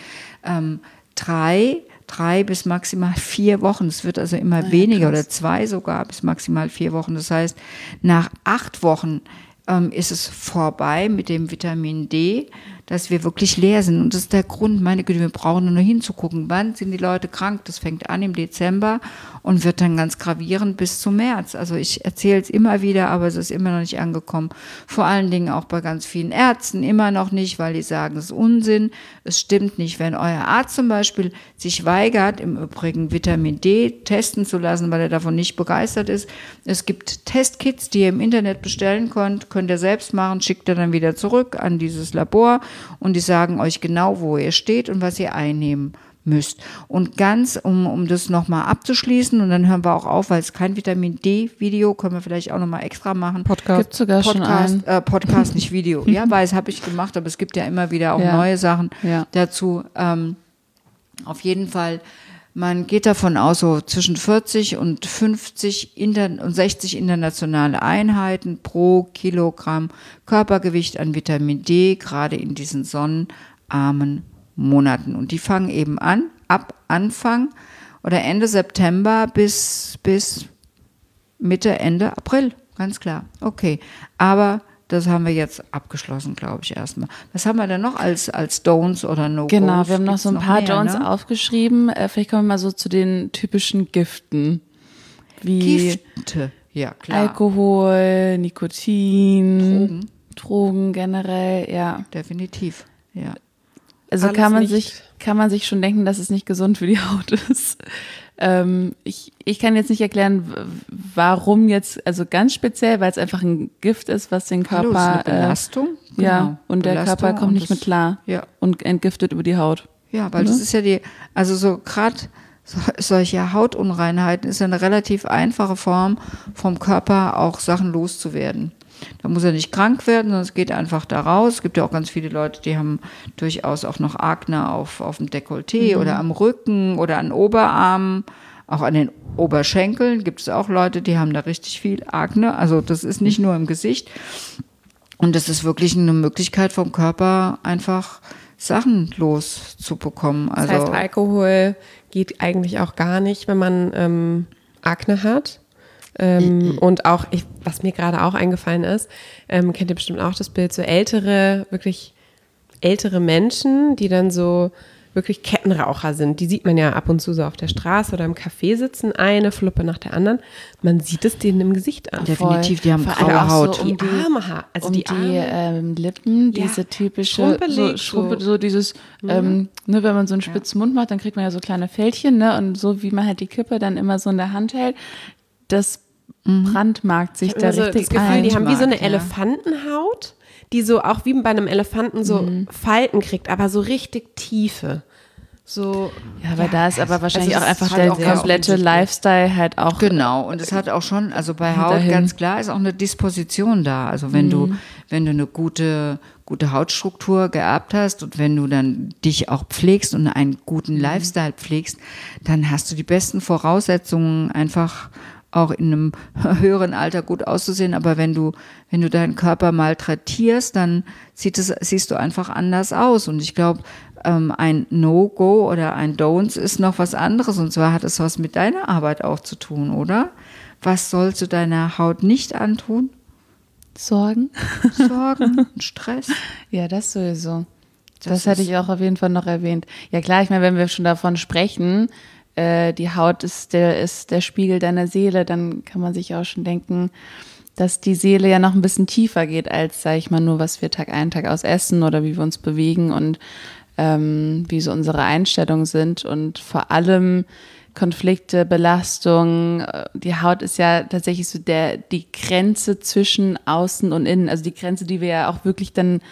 3 bis maximal 4 Wochen. Es wird also immer weniger oder 2 sogar bis maximal 4 Wochen. Das heißt, nach 8 Wochen ist es vorbei mit dem Vitamin D, dass wir wirklich leer sind. Und das ist der Grund, meine Güte, wir brauchen nur hinzugucken, wann sind die Leute krank. Das fängt an im Dezember und wird dann ganz gravierend bis zum März. Also ich erzähle es immer wieder, aber es ist immer noch nicht angekommen. Vor allen Dingen auch bei ganz vielen Ärzten immer noch nicht, weil die sagen, es ist Unsinn. Es stimmt nicht. Wenn euer Arzt zum Beispiel sich weigert, im Übrigen Vitamin D testen zu lassen, weil er davon nicht begeistert ist. Es gibt Testkits, die ihr im Internet bestellen könnt ihr selbst machen, schickt ihr dann wieder zurück an dieses Labor und die sagen euch genau, wo ihr steht und was ihr einnehmen müsst. Und ganz, um das nochmal abzuschließen, und dann hören wir auch auf, weil es kein Vitamin D-Video, können wir vielleicht auch nochmal extra machen. Gibt sogar schon einen. Podcast, nicht Video. Ja, weiß, habe ich gemacht, aber es gibt ja immer wieder auch neue Sachen dazu. Auf jeden Fall, man geht davon aus, so zwischen 40 und 50 und 60 internationale Einheiten pro Kilogramm Körpergewicht an Vitamin D, gerade in diesen sonnenarmen Monaten. Und die fangen eben an, ab Anfang oder Ende September bis Mitte, Ende April. Ganz klar. Okay. Aber das haben wir jetzt abgeschlossen, glaube ich, erstmal. Was haben wir denn noch als Don'ts oder No-Gos? Genau, wir haben noch so ein paar Don'ts ne? aufgeschrieben. Vielleicht kommen wir mal so zu den typischen Giften. Wie Gifte, ja klar. Alkohol, Nikotin, Drogen generell, ja. Definitiv, ja. Also kann man sich schon denken, dass es nicht gesund für die Haut ist. Ich kann jetzt nicht erklären, warum jetzt, also ganz speziell, weil es einfach ein Gift ist, was den Körper... Hallo, ist eine Belastung. Ja, und der Körper kommt nicht mit klar und entgiftet über die Haut. Ja, weil das ist ja also so gerade solche Hautunreinheiten ist ja eine relativ einfache Form vom Körper auch Sachen loszuwerden. Da muss er nicht krank werden, sondern es geht einfach da raus. Es gibt ja auch ganz viele Leute, die haben durchaus auch noch Akne auf dem Dekolleté oder am Rücken oder an Oberarmen, auch an den Oberschenkeln gibt es auch Leute, die haben da richtig viel Akne. Also das ist nicht nur im Gesicht. Und das ist wirklich eine Möglichkeit vom Körper, einfach Sachen loszubekommen. Also, das heißt, Alkohol geht eigentlich auch gar nicht, wenn man Akne hat. Und auch, was mir gerade auch eingefallen ist, kennt ihr bestimmt auch das Bild, so ältere, wirklich ältere Menschen, die dann so wirklich Kettenraucher sind. Die sieht man ja ab und zu so auf der Straße oder im Café sitzen, eine Fluppe nach der anderen. Man sieht es denen im Gesicht an. Definitiv, die haben Vor allem graue auch Haut. so um die Arme, also um die Lippen, Ja, diese typische, schrumpelig so dieses, ne, wenn man so einen spitzen Mund macht, dann kriegt man ja so kleine Fältchen, ne, und so wie man halt die Kippe dann immer so in der Hand hält, das brandmarkt sich da also richtig das Gefühl, ein. die haben wie so eine ja. Elefantenhaut, die so auch wie bei einem Elefanten so Falten kriegt, aber so richtig tiefe. So, Ja, weil da ist aber wahrscheinlich also auch es einfach hat der auch ganz komplette offensichtlich- Lifestyle halt auch. Genau, und es hat auch schon, also bei Haut Dahin. ganz klar ist auch eine Disposition da. Also wenn du eine gute Hautstruktur geerbt hast und wenn du dann dich auch pflegst und einen guten Lifestyle pflegst, dann hast du die besten Voraussetzungen, einfach auch in einem höheren Alter gut auszusehen. Aber wenn du deinen Körper malträtierst, dann siehst du einfach anders aus. Und ich glaube, ein No-Go oder ein Don'ts ist noch was anderes. Und zwar hat es was mit deiner Arbeit auch zu tun, oder? Was sollst du deiner Haut nicht antun? Sorgen. Sorgen, Stress. Ja, das sowieso. Das Das hätte ist- ich auch auf jeden Fall noch erwähnt. Ja klar, ich meine, wenn wir schon davon sprechen, die Haut ist der Spiegel deiner Seele, dann kann man sich auch schon denken, dass die Seele ja noch ein bisschen tiefer geht, als, sage ich mal, nur, was wir Tag ein, Tag aus essen oder wie wir uns bewegen und wie so unsere Einstellungen sind und vor allem Konflikte, Belastungen. Die Haut ist ja tatsächlich so die Grenze zwischen Außen und Innen, also die Grenze, die wir ja auch wirklich dann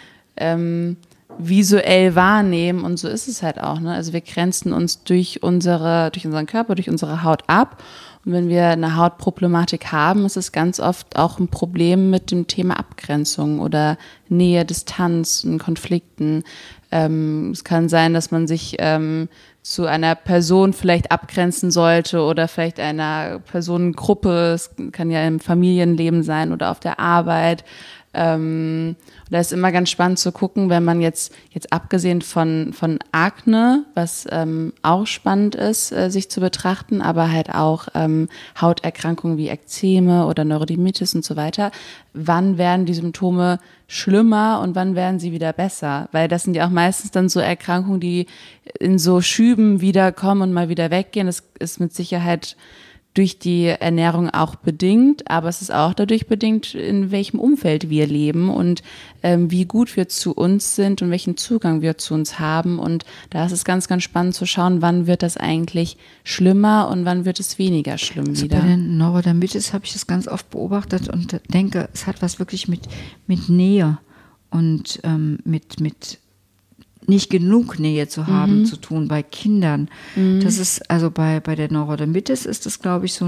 visuell wahrnehmen und so ist es halt auch, ne? Also wir grenzen uns durch unseren Körper, durch unsere Haut ab und wenn wir eine Hautproblematik haben, ist es ganz oft auch ein Problem mit dem Thema Abgrenzung oder Nähe, Distanz und Konflikten. Es kann sein, dass man sich zu einer Person vielleicht abgrenzen sollte oder vielleicht einer Personengruppe, es kann ja im Familienleben sein oder auf der Arbeit. Da ist immer ganz spannend zu gucken, wenn man jetzt abgesehen von Akne, was auch spannend ist, sich zu betrachten, aber halt auch Hauterkrankungen wie Ekzeme oder Neurodermitis und so weiter. Wann werden die Symptome schlimmer und wann werden sie wieder besser? Weil das sind ja auch meistens dann so Erkrankungen, die in so Schüben wiederkommen und mal wieder weggehen. Das ist mit Sicherheit durch die Ernährung auch bedingt, aber es ist auch dadurch bedingt, in welchem Umfeld wir leben und wie gut wir zu uns sind und welchen Zugang wir zu uns haben. Und da ist es ganz, ganz spannend zu schauen, wann wird das eigentlich schlimmer und wann wird es weniger schlimm Also wieder. bei den Neurodermitis habe ich das ganz oft beobachtet und denke, es hat was wirklich mit Nähe und mit nicht genug Nähe zu haben zu tun bei Kindern. Das ist, also bei der Neurodermitis ist das, glaube ich, so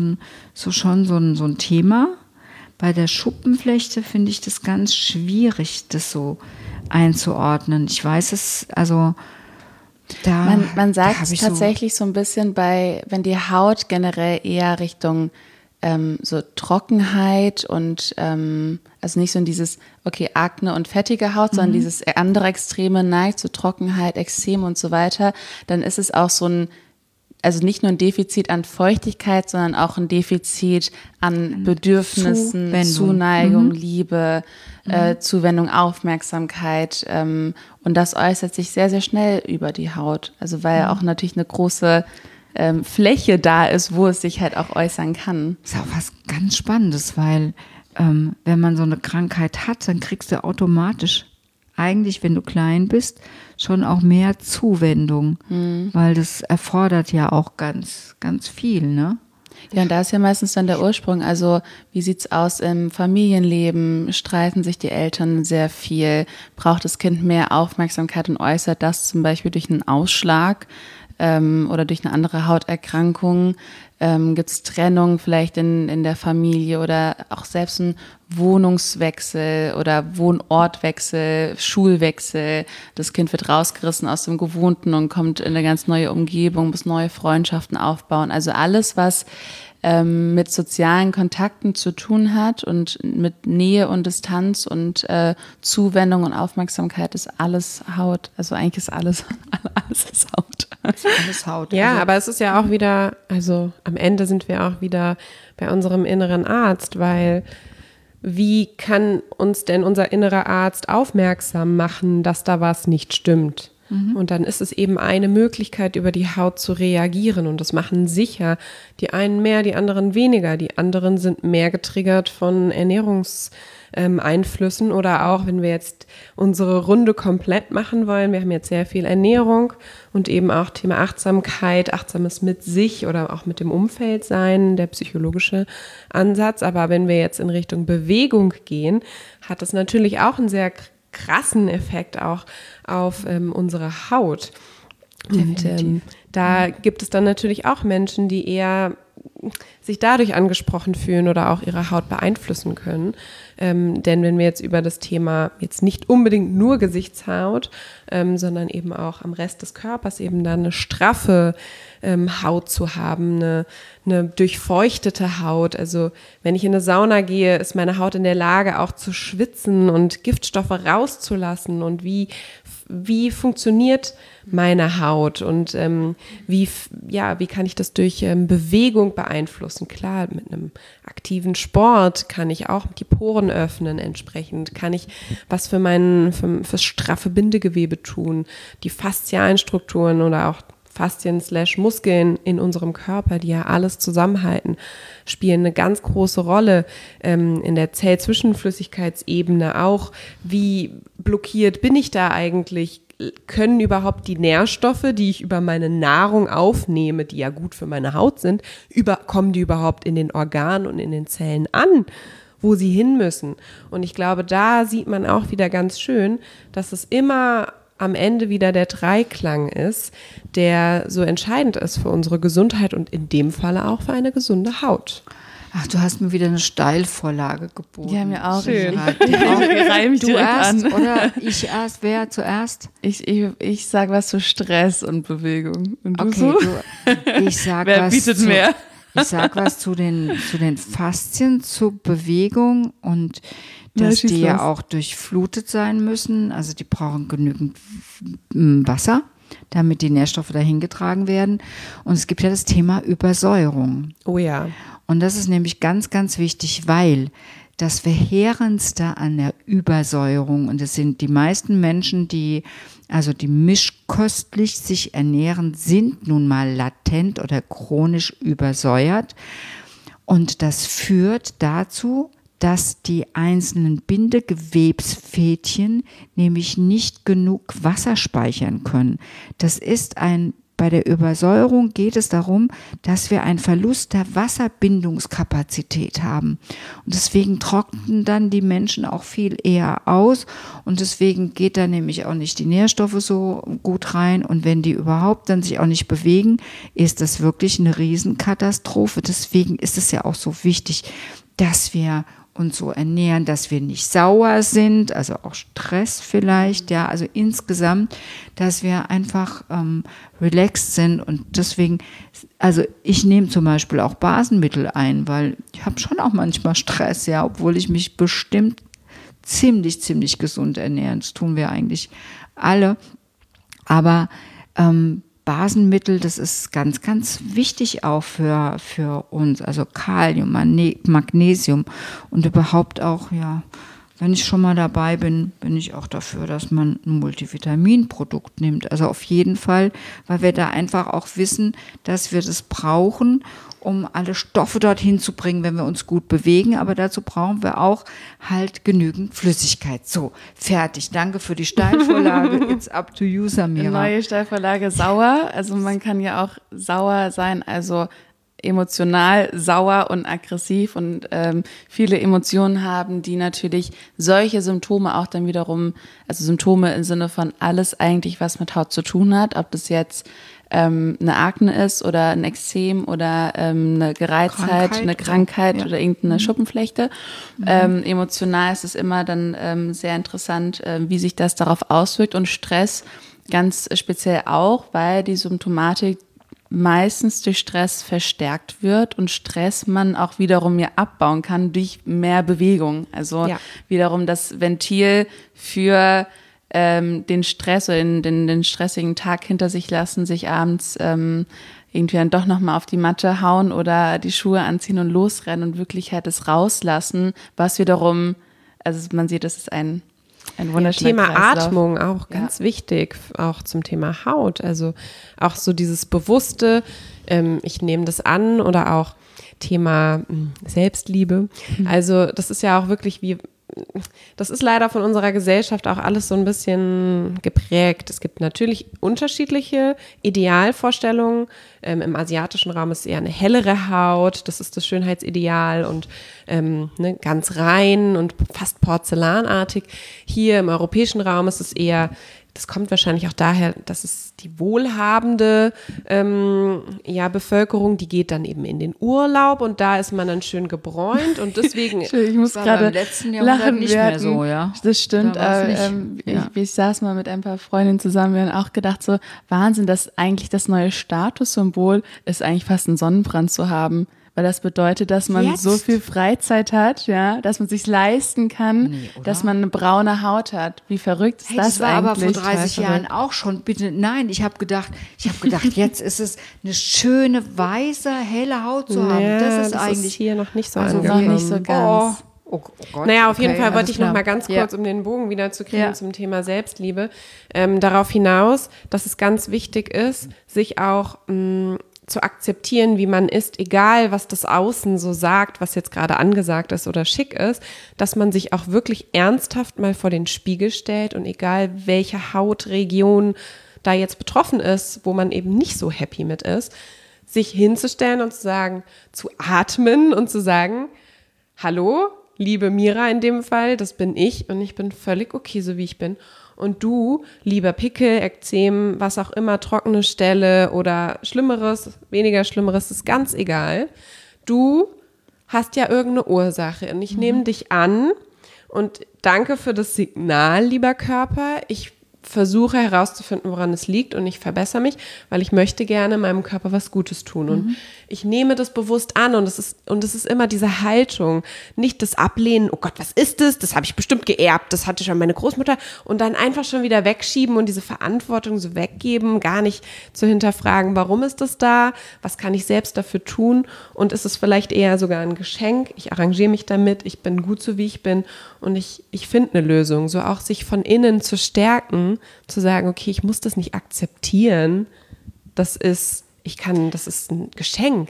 ein Thema. Bei der Schuppenflechte finde ich das ganz schwierig, das so einzuordnen. Ich weiß es, also da Man da sagt habe es ich tatsächlich so ein bisschen wenn die Haut generell eher Richtung so Trockenheit und also nicht so in dieses, okay, Akne und fettige Haut, sondern dieses andere Extreme neigt zu Trockenheit, Ekzem und so weiter, dann ist es auch so also nicht nur ein Defizit an Feuchtigkeit, sondern auch ein Defizit an Bedürfnissen, Zuwendung. Zuneigung, Liebe, Zuwendung, Aufmerksamkeit. Und das äußert sich sehr, sehr schnell über die Haut. Also weil auch natürlich eine große Fläche da ist, wo es sich halt auch äußern kann. ist auch was ganz Spannendes, weil wenn man so eine Krankheit hat, dann kriegst du automatisch eigentlich, wenn du klein bist, schon auch mehr Zuwendung, weil das erfordert ja auch ganz, ganz viel, ne? Ja, und da ist ja meistens dann der Ursprung. Also wie sieht's aus im Familienleben? Streiten sich die Eltern sehr viel? Braucht das Kind mehr Aufmerksamkeit und äußert das zum Beispiel durch einen Ausschlag oder durch eine andere Hauterkrankung? Gibt's Trennung vielleicht in der Familie oder auch selbst ein Wohnungswechsel oder Wohnortwechsel, Schulwechsel? Das Kind wird rausgerissen aus dem Gewohnten und kommt in eine ganz neue Umgebung, muss neue Freundschaften aufbauen. Also alles, was mit sozialen Kontakten zu tun hat und mit Nähe und Distanz und Zuwendung und Aufmerksamkeit ist alles Haut. Also eigentlich ist alles ist Haut. Alles Haut. Ja, Also, aber es ist ja auch wieder, also am Ende sind wir auch wieder bei unserem inneren Arzt, weil wie kann uns denn unser innerer Arzt aufmerksam machen, dass da was nicht stimmt? Und dann ist es eben eine Möglichkeit, über die Haut zu reagieren. Und das machen sicher die einen mehr, die anderen weniger. Die anderen sind mehr getriggert von Ernährungseinflüssen oder auch, wenn wir jetzt unsere Runde komplett machen wollen. Wir haben jetzt sehr viel Ernährung und eben auch Thema Achtsamkeit, Achtsames mit sich oder auch mit dem Umfeld sein, der psychologische Ansatz. Aber wenn wir jetzt in Richtung Bewegung gehen, hat das natürlich auch einen sehr krassen Effekt auch auf unsere Haut. Und da gibt es dann natürlich auch Menschen, die eher sich dadurch angesprochen fühlen oder auch ihre Haut beeinflussen können. Denn wenn wir jetzt über das Thema jetzt nicht unbedingt nur Gesichtshaut, sondern eben auch am Rest des Körpers eben dann eine straffe Haut zu haben, eine durchfeuchtete Haut. Also wenn ich in eine Sauna gehe, ist meine Haut in der Lage auch zu schwitzen und Giftstoffe rauszulassen. Und wie funktioniert meine Haut und wie kann ich das durch Bewegung beeinflussen? Klar, mit einem aktiven Sport kann ich auch die Poren öffnen entsprechend, kann ich was fürs straffe Bindegewebe tun, die faszialen Strukturen oder auch Faszien/Muskeln in unserem Körper, die ja alles zusammenhalten, spielen eine ganz große Rolle in der Zellzwischenflüssigkeitsebene auch. Wie blockiert bin ich da eigentlich? Können überhaupt die Nährstoffe, die ich über meine Nahrung aufnehme, die ja gut für meine Haut sind, kommen die überhaupt in den Organen und in den Zellen an, wo sie hin müssen? Und ich glaube, da sieht man auch wieder ganz schön, dass es immer am Ende wieder der Dreiklang ist, der so entscheidend ist für unsere Gesundheit und in dem Falle auch für eine gesunde Haut. Ach, du hast mir wieder eine Steilvorlage geboten. Ja, mir auch. Schön. Ich reihe mich Du direkt erst an. oder ich erst? Wer zuerst? Ich sag was zu Stress und Bewegung. Und du Okay, so? ich sag Wer was bietet mehr? Ich sag was zu den Faszien, zur Bewegung und dass schieß die ja los. auch durchflutet sein müssen. Also die brauchen genügend Wasser, damit die Nährstoffe dahin getragen werden. Und es gibt ja das Thema Übersäuerung. Oh ja. Und das ist nämlich ganz, ganz wichtig, weil das Verheerendste an der Übersäuerung, und das sind die meisten Menschen, die mischköstlich sich ernähren, sind nun mal latent oder chronisch übersäuert. Und das führt dazu, dass die einzelnen Bindegewebsfädchen nämlich nicht genug Wasser speichern können. Bei der Übersäuerung geht es darum, dass wir einen Verlust der Wasserbindungskapazität haben. Und deswegen trocknen dann die Menschen auch viel eher aus. Und deswegen geht da nämlich auch nicht die Nährstoffe so gut rein. Und wenn die überhaupt dann sich auch nicht bewegen, ist das wirklich eine Riesenkatastrophe. Deswegen ist es ja auch so wichtig, dass wir uns so ernähren, dass wir nicht sauer sind, also auch Stress vielleicht, ja, also insgesamt, dass wir einfach relaxed sind und deswegen, also ich nehme zum Beispiel auch Basenmittel ein, weil ich habe schon auch manchmal Stress, ja, obwohl ich mich bestimmt ziemlich gesund ernähre, das tun wir eigentlich alle, aber Basenmittel, das ist ganz, ganz wichtig auch für uns, also Kalium, Magnesium und überhaupt auch, ja, wenn ich schon mal dabei bin, bin ich auch dafür, dass man ein Multivitaminprodukt nimmt. Also auf jeden Fall, weil wir da einfach auch wissen, dass wir das brauchen, um alle Stoffe dorthin zu bringen, wenn wir uns gut bewegen. Aber dazu brauchen wir auch halt genügend Flüssigkeit. So, fertig. Danke für die Steilvorlage. It's up to you, Samira. Neue Steilvorlage, sauer. Also man kann ja auch sauer sein, also emotional sauer und aggressiv und viele Emotionen haben, die natürlich solche Symptome auch dann wiederum, also Symptome im Sinne von alles eigentlich, was mit Haut zu tun hat, ob das jetzt eine Akne ist oder ein Ekzem oder eine Gereiztheit, eine Krankheit oder irgendeine Schuppenflechte. Emotional ist es immer dann sehr interessant, wie sich das darauf auswirkt und Stress ganz speziell auch, weil die Symptomatik meistens durch Stress verstärkt wird und Stress man auch wiederum ja abbauen kann durch mehr Bewegung. Also wiederum das Ventil für den Stress oder den stressigen Tag hinter sich lassen, sich abends irgendwie dann doch nochmal auf die Matte hauen oder die Schuhe anziehen und losrennen und wirklich halt es rauslassen, was wiederum, also man sieht, das ist ein wunderschöner Thema Kreislauf. Atmung auch ganz wichtig, auch zum Thema Haut. Also auch so dieses Bewusste, ich nehme das an, oder auch Thema Selbstliebe. Also das ist ja auch wirklich das ist leider von unserer Gesellschaft auch alles so ein bisschen geprägt. Es gibt natürlich unterschiedliche Idealvorstellungen. Im asiatischen Raum ist es eher eine hellere Haut, das ist das Schönheitsideal und ganz rein und fast porzellanartig. Hier im europäischen Raum ist es eher, das kommt wahrscheinlich auch daher, dass es die wohlhabende Bevölkerung, die geht dann eben in den Urlaub und da ist man dann schön gebräunt und deswegen Ich muss gerade beim letzten Jahrhundert lachen. nicht mehr so, ja. Das stimmt. Da war's nicht. Ich saß mal mit ein paar Freundinnen zusammen, wir haben auch gedacht so, Wahnsinn, dass eigentlich das neue Statussymbol ist eigentlich fast einen Sonnenbrand zu haben. Weil das bedeutet, dass man Jetzt? so viel Freizeit hat, ja, dass man sich leisten kann, dass man eine braune Haut hat. Wie verrückt ist Hey, das das war aber eigentlich? vor 30 Jahren auch schon. Bitte, nein, ich habe gedacht, jetzt ist es eine schöne, weiße, helle Haut zu haben. Ja, Das ist eigentlich hier noch nicht so also angekommen. noch nicht so ganz. Oh Gott, Naja, auf jeden Fall wollte alles ich noch klar. mal ganz kurz, Ja. um den Bogen wieder zu kriegen Ja. zum Thema Selbstliebe, darauf hinaus, dass es ganz wichtig ist, sich auch zu akzeptieren, wie man ist, egal was das Außen so sagt, was jetzt gerade angesagt ist oder schick ist, dass man sich auch wirklich ernsthaft mal vor den Spiegel stellt und egal welche Hautregion da jetzt betroffen ist, wo man eben nicht so happy mit ist, sich hinzustellen und zu sagen, zu atmen und zu sagen, hallo, liebe Mira in dem Fall, das bin ich und ich bin völlig okay, so wie ich bin. Und du, lieber Pickel, Ekzem, was auch immer, trockene Stelle oder Schlimmeres, weniger Schlimmeres, ist ganz egal. Du hast ja irgendeine Ursache und ich nehme dich an und danke für das Signal, lieber Körper. Ich versuche herauszufinden, woran es liegt und ich verbessere mich, weil ich möchte gerne meinem Körper was Gutes tun und ich nehme das bewusst an und es ist immer diese Haltung, nicht das Ablehnen, oh Gott, was ist das? Das habe ich bestimmt geerbt, das hatte schon meine Großmutter und dann einfach schon wieder wegschieben und diese Verantwortung so weggeben, gar nicht zu hinterfragen, warum ist das da? Was kann ich selbst dafür tun? Und ist es vielleicht eher sogar ein Geschenk? Ich arrangiere mich damit, ich bin gut so wie ich bin und ich finde eine Lösung, so auch sich von innen zu stärken, zu sagen, okay, ich muss das nicht akzeptieren, das ist ein Geschenk.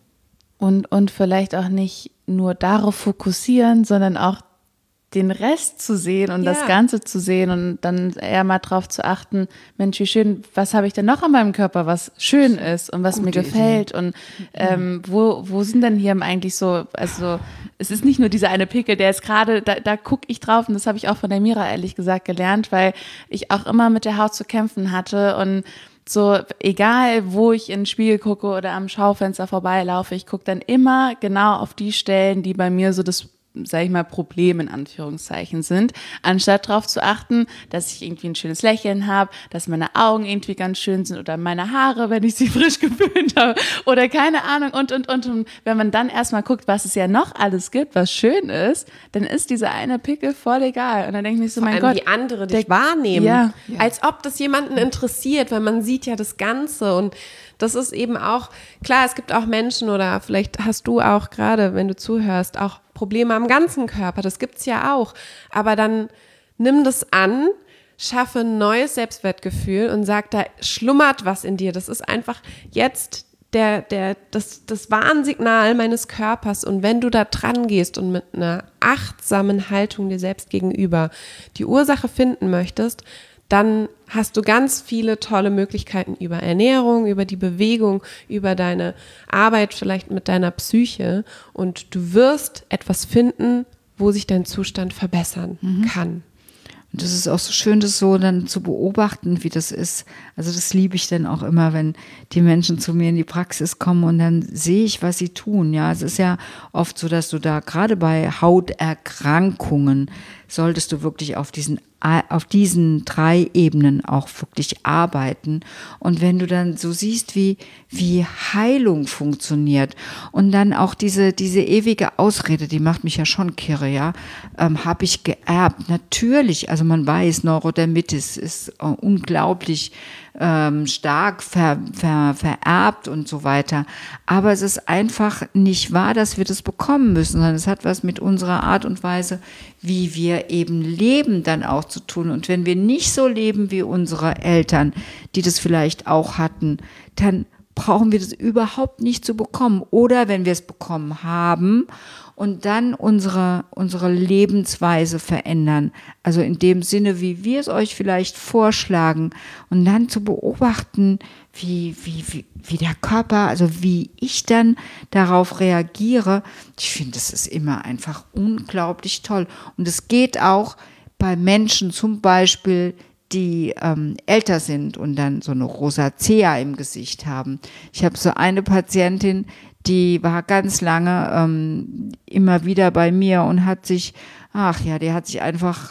Und vielleicht auch nicht nur darauf fokussieren, sondern auch den Rest zu sehen und das Ganze zu sehen und dann eher mal drauf zu achten, Mensch, wie schön, was habe ich denn noch an meinem Körper, was schön ist und was mir gefällt und wo sind denn hier eigentlich so, also es ist nicht nur dieser eine Pickel, der ist gerade, da gucke ich drauf und das habe ich auch von der Mira ehrlich gesagt gelernt, weil ich auch immer mit der Haut zu kämpfen hatte und so, egal wo ich in den Spiegel gucke oder am Schaufenster vorbeilaufe, ich gucke dann immer genau auf die Stellen, die bei mir so das, sag ich mal, Problem in Anführungszeichen sind, anstatt darauf zu achten, dass ich irgendwie ein schönes Lächeln habe, dass meine Augen irgendwie ganz schön sind oder meine Haare, wenn ich sie frisch geföhnt habe oder keine Ahnung und wenn man dann erstmal guckt, was es ja noch alles gibt, was schön ist, dann ist dieser eine Pickel voll egal und dann denke ich mir so, mein Gott, Wie andere dich wahrnehmen, Ja. als ob das jemanden interessiert, weil man sieht ja das Ganze und das ist eben auch, klar, es gibt auch Menschen oder vielleicht hast du auch gerade, wenn du zuhörst, auch Probleme am ganzen Körper, das gibt's ja auch, aber dann nimm das an, schaffe ein neues Selbstwertgefühl und sag, da schlummert was in dir, das ist einfach jetzt das Warnsignal meines Körpers und wenn du da dran gehst und mit einer achtsamen Haltung dir selbst gegenüber die Ursache finden möchtest, dann hast du ganz viele tolle Möglichkeiten über Ernährung, über die Bewegung, über deine Arbeit vielleicht mit deiner Psyche und du wirst etwas finden, wo sich dein Zustand verbessern kann. Und das ist auch so schön, das so dann zu beobachten, wie das ist. Also das liebe ich dann auch immer, wenn die Menschen zu mir in die Praxis kommen und dann sehe ich, was sie tun. Ja, es ist ja oft so, dass du da gerade bei Hauterkrankungen solltest du wirklich auf diesen 3 Ebenen auch wirklich arbeiten. Und wenn du dann so siehst, wie Heilung funktioniert und dann auch diese ewige Ausrede, die macht mich ja schon kirre, ja, habe ich geerbt. Natürlich, also man weiß, Neurodermitis ist unglaublich stark vererbt und so weiter. Aber es ist einfach nicht wahr, dass wir das bekommen müssen, sondern es hat was mit unserer Art und Weise, wie wir eben leben, dann auch zu tun. Und wenn wir nicht so leben wie unsere Eltern, die das vielleicht auch hatten, dann brauchen wir das überhaupt nicht zu bekommen. Oder wenn wir es bekommen haben und dann unsere Lebensweise verändern. Also in dem Sinne, wie wir es euch vielleicht vorschlagen und dann zu beobachten, wie der Körper, also wie ich dann darauf reagiere. Ich finde, das ist immer einfach unglaublich toll. Und es geht auch bei Menschen zum Beispiel, die älter sind und dann so eine Rosacea im Gesicht haben. Ich habe so eine Patientin, die war ganz lange immer wieder bei mir und hat sich einfach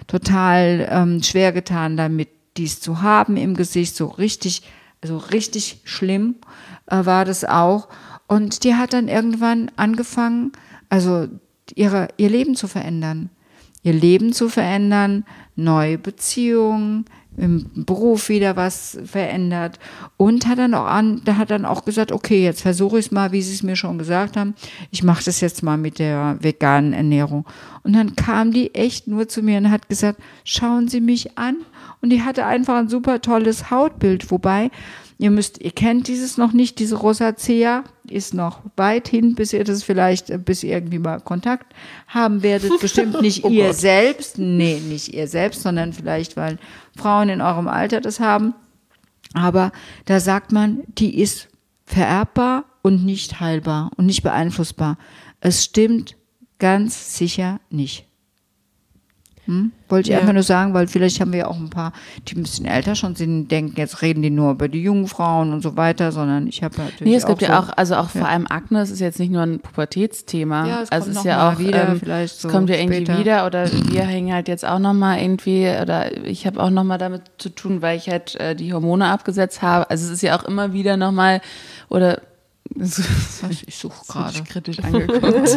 total schwer getan damit, dies zu haben im Gesicht, so richtig schlimm war das auch. Und die hat dann irgendwann angefangen, also ihr Leben zu verändern. Ihr Leben zu verändern, neue Beziehungen, im Beruf wieder was verändert und hat dann auch gesagt, okay, jetzt versuche ich es mal, wie Sie es mir schon gesagt haben, ich mache das jetzt mal mit der veganen Ernährung. Und dann kam die echt nur zu mir und hat gesagt, schauen Sie mich an. Und die hatte einfach ein super tolles Hautbild, wobei ihr kennt dieses noch nicht, diese Rosacea ist noch weit hin, bis ihr irgendwie mal Kontakt haben werdet. Bestimmt nicht ihr selbst, nicht ihr selbst, sondern vielleicht, weil Frauen in eurem Alter das haben. Aber da sagt man, die ist vererbbar und nicht heilbar und nicht beeinflussbar. Es stimmt ganz sicher nicht. Wollte ich einfach nur sagen, weil vielleicht haben wir ja auch ein paar, die ein bisschen älter schon sind, denken, jetzt reden die nur über die jungen Frauen und so weiter, sondern ich habe natürlich es gibt ja auch, also auch vor allem Akne, es ist jetzt nicht nur ein Pubertätsthema. Ja, es also kommt es ist noch ja mal auch wieder, vielleicht so es kommt ja irgendwie später. wieder oder wir hängen halt jetzt auch nochmal irgendwie oder ich habe auch nochmal damit zu tun, weil ich halt die Hormone abgesetzt habe. Also es ist ja auch immer wieder nochmal oder ich suche gerade kritisch angeguckt.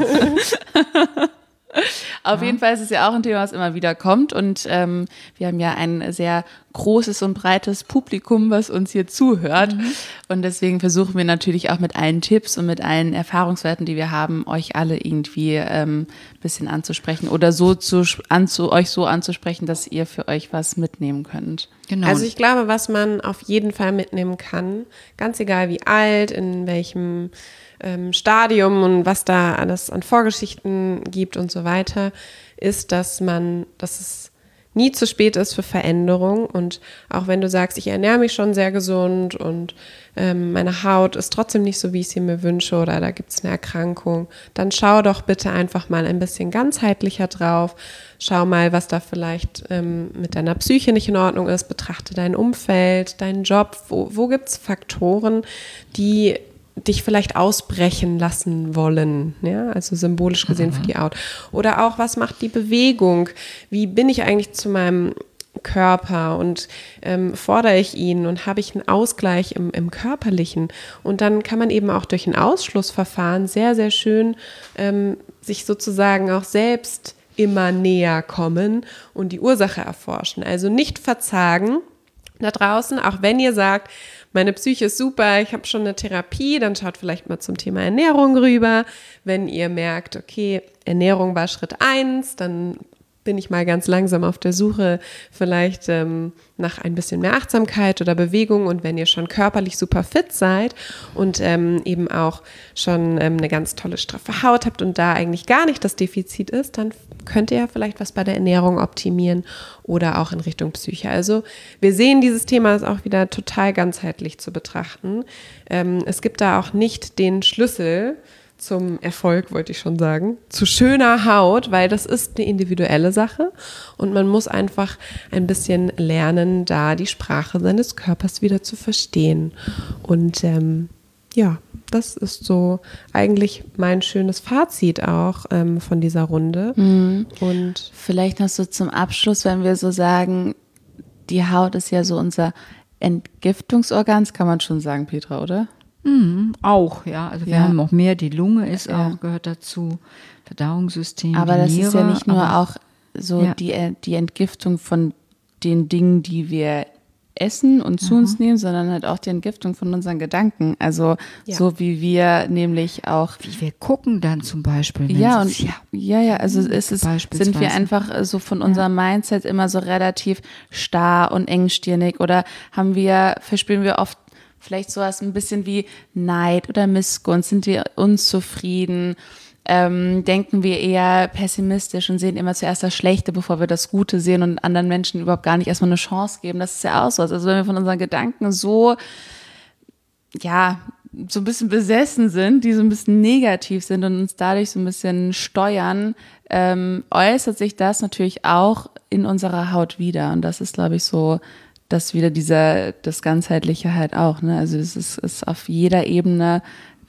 Auf jeden Fall ist es ja auch ein Thema, was immer wieder kommt und wir haben ja ein sehr großes und breites Publikum, was uns hier zuhört und deswegen versuchen wir natürlich auch mit allen Tipps und mit allen Erfahrungswerten, die wir haben, euch alle irgendwie ein bisschen anzusprechen oder euch so anzusprechen, dass ihr für euch was mitnehmen könnt. Genau. Also ich glaube, was man auf jeden Fall mitnehmen kann, ganz egal wie alt, in welchem Stadium und was da alles an Vorgeschichten gibt und so weiter, ist, dass es nie zu spät ist für Veränderung. Und auch wenn du sagst, ich ernähre mich schon sehr gesund und meine Haut ist trotzdem nicht so, wie ich sie mir wünsche oder da gibt es eine Erkrankung, dann schau doch bitte einfach mal ein bisschen ganzheitlicher drauf. Schau mal, was da vielleicht mit deiner Psyche nicht in Ordnung ist. Betrachte dein Umfeld, deinen Job. Wo gibt es Faktoren, die dich vielleicht ausbrechen lassen wollen, ja, also symbolisch gesehen für die Haut. Oder auch, was macht die Bewegung? Wie bin ich eigentlich zu meinem Körper und fordere ich ihn und habe ich einen Ausgleich im Körperlichen? Und dann kann man eben auch durch ein Ausschlussverfahren sehr, sehr schön sich sozusagen auch selbst immer näher kommen und die Ursache erforschen. Also nicht verzagen da draußen, auch wenn ihr sagt, meine Psyche ist super, ich habe schon eine Therapie, dann schaut vielleicht mal zum Thema Ernährung rüber. Wenn ihr merkt, okay, Ernährung war Schritt 1, dann bin ich mal ganz langsam auf der Suche vielleicht nach ein bisschen mehr Achtsamkeit oder Bewegung. Und wenn ihr schon körperlich super fit seid und eben auch schon eine ganz tolle, straffe Haut habt und da eigentlich gar nicht das Defizit ist, dann könnt ihr ja vielleicht was bei der Ernährung optimieren oder auch in Richtung Psyche. Also wir sehen, dieses Thema ist auch wieder total ganzheitlich zu betrachten. Es gibt da auch nicht den Schlüssel zum Erfolg, wollte ich schon sagen, zu schöner Haut, weil das ist eine individuelle Sache und man muss einfach ein bisschen lernen, da die Sprache seines Körpers wieder zu verstehen. Und das ist so eigentlich mein schönes Fazit auch von dieser Runde. Und vielleicht noch so zum Abschluss, wenn wir so sagen, die Haut ist ja so unser Entgiftungsorgan, das kann man schon sagen, Petra, oder? Auch, ja. Also wir haben auch mehr, die Lunge ist auch, gehört dazu, Verdauungssystem, aber die das Niere, ist ja nicht nur auch so ja. die Entgiftung von den Dingen, die wir essen und zu uns nehmen, sondern halt auch die Entgiftung von unseren Gedanken. Also so wie wir nämlich auch wie wir gucken dann zum Beispiel. Also sind wir einfach so von unserem Mindset immer so relativ starr und engstirnig oder verspüren wir oft vielleicht sowas ein bisschen wie Neid oder Missgunst, sind wir unzufrieden, denken wir eher pessimistisch und sehen immer zuerst das Schlechte, bevor wir das Gute sehen und anderen Menschen überhaupt gar nicht erstmal eine Chance geben. Das ist ja auch so. Also wenn wir von unseren Gedanken so ein bisschen besessen sind, die so ein bisschen negativ sind und uns dadurch so ein bisschen steuern, äußert sich das natürlich auch in unserer Haut wieder. Und das ist, glaube ich, so, dass wieder das Ganzheitliche halt auch, ne? Also es ist auf jeder Ebene,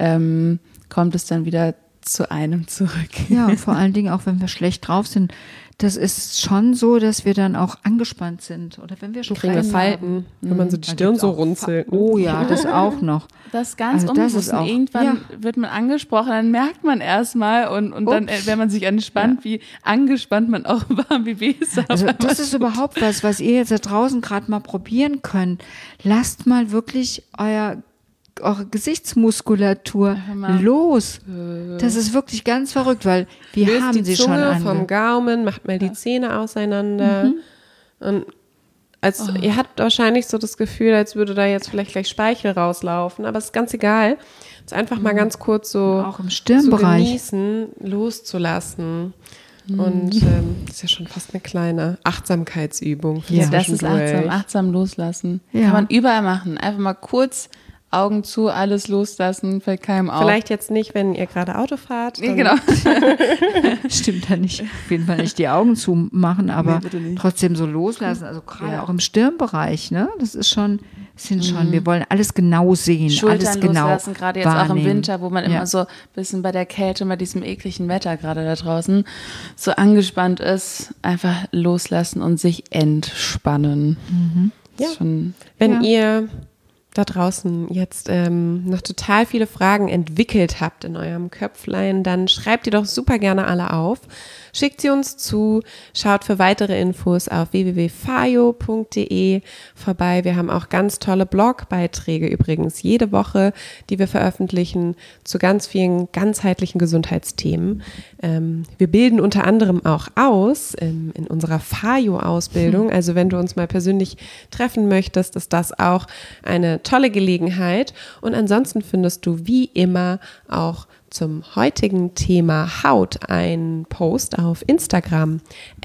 kommt es dann wieder zu einem zurück. Ja, und vor allen Dingen auch, wenn wir schlecht drauf sind, das ist schon so, dass wir dann auch angespannt sind. Oder wenn wir kriegen wir Falten, wenn man so die Stirn so runzelt. Oh ja, das auch noch. Das ist ganz unbewusst. Irgendwann wird man angesprochen, dann merkt man erstmal und dann, wenn man sich entspannt, wie angespannt man auch war, wie weh es Also das ist überhaupt was ihr jetzt da draußen gerade mal probieren könnt. Lasst mal wirklich eure Gesichtsmuskulatur los. Das ist wirklich ganz verrückt, weil wir löst haben die sie Zunge schon vom Gaumen, macht mal die Zähne auseinander. Und ihr habt wahrscheinlich so das Gefühl, als würde da jetzt vielleicht gleich Speichel rauslaufen, aber es ist ganz egal. Jetzt einfach mal ganz kurz so auch im Stirnbereich zu genießen, loszulassen. Und das ist ja schon fast eine kleine Achtsamkeitsübung. Ja, das ist achtsam loslassen. Ja. Kann man überall machen. Einfach mal kurz Augen zu, alles loslassen, fällt keinem auf. Vielleicht jetzt nicht, wenn ihr gerade Auto fahrt. Genau. Stimmt ja nicht. Auf jeden Fall nicht die Augen zumachen, aber trotzdem so loslassen. Also gerade auch im Stirnbereich, ne? Das ist schon, wir wollen alles genau sehen, Schultern alles genau loslassen, gerade jetzt wahrnehmen. auch im Winter, wo man immer so ein bisschen bei der Kälte, bei diesem ekligen Wetter gerade da draußen so angespannt ist, einfach loslassen und sich entspannen. Ja. Schon, wenn ihr da draußen jetzt noch total viele Fragen entwickelt habt in eurem Köpflein, dann schreibt die doch super gerne alle auf. Schickt sie uns zu, schaut für weitere Infos auf www.fayo.de vorbei. Wir haben auch ganz tolle Blogbeiträge übrigens jede Woche, die wir veröffentlichen zu ganz vielen ganzheitlichen Gesundheitsthemen. Wir bilden unter anderem auch aus in unserer Fayo-Ausbildung. Also wenn du uns mal persönlich treffen möchtest, ist das auch eine tolle Gelegenheit. Und ansonsten findest du wie immer auch zum heutigen Thema Haut einen Post auf Instagram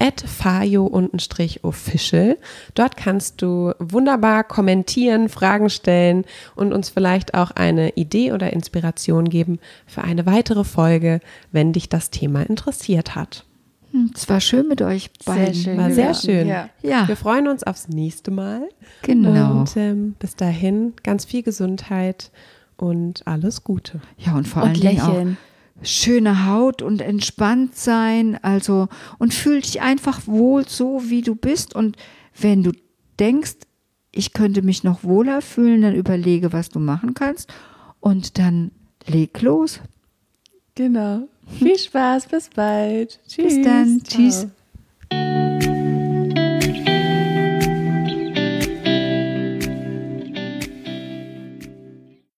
@fayo_official. Dort kannst du wunderbar kommentieren, Fragen stellen und uns vielleicht auch eine Idee oder Inspiration geben für eine weitere Folge, wenn dich das Thema interessiert hat. Es war schön mit euch beiden. Sehr schön. War sehr schön. Ja. Ja, Wir freuen uns aufs nächste Mal. genau. Und bis dahin ganz viel Gesundheit und alles Gute. Ja, und vor allen Und Dingen auch lächeln. schöne Haut und entspannt sein, also und fühl dich einfach wohl so, wie du bist. Und wenn du denkst, ich könnte mich noch wohler fühlen, dann überlege, was du machen kannst und dann leg los. Genau. Viel Spaß, bis bald. Tschüss. Bis dann. Tschüss. Ciao.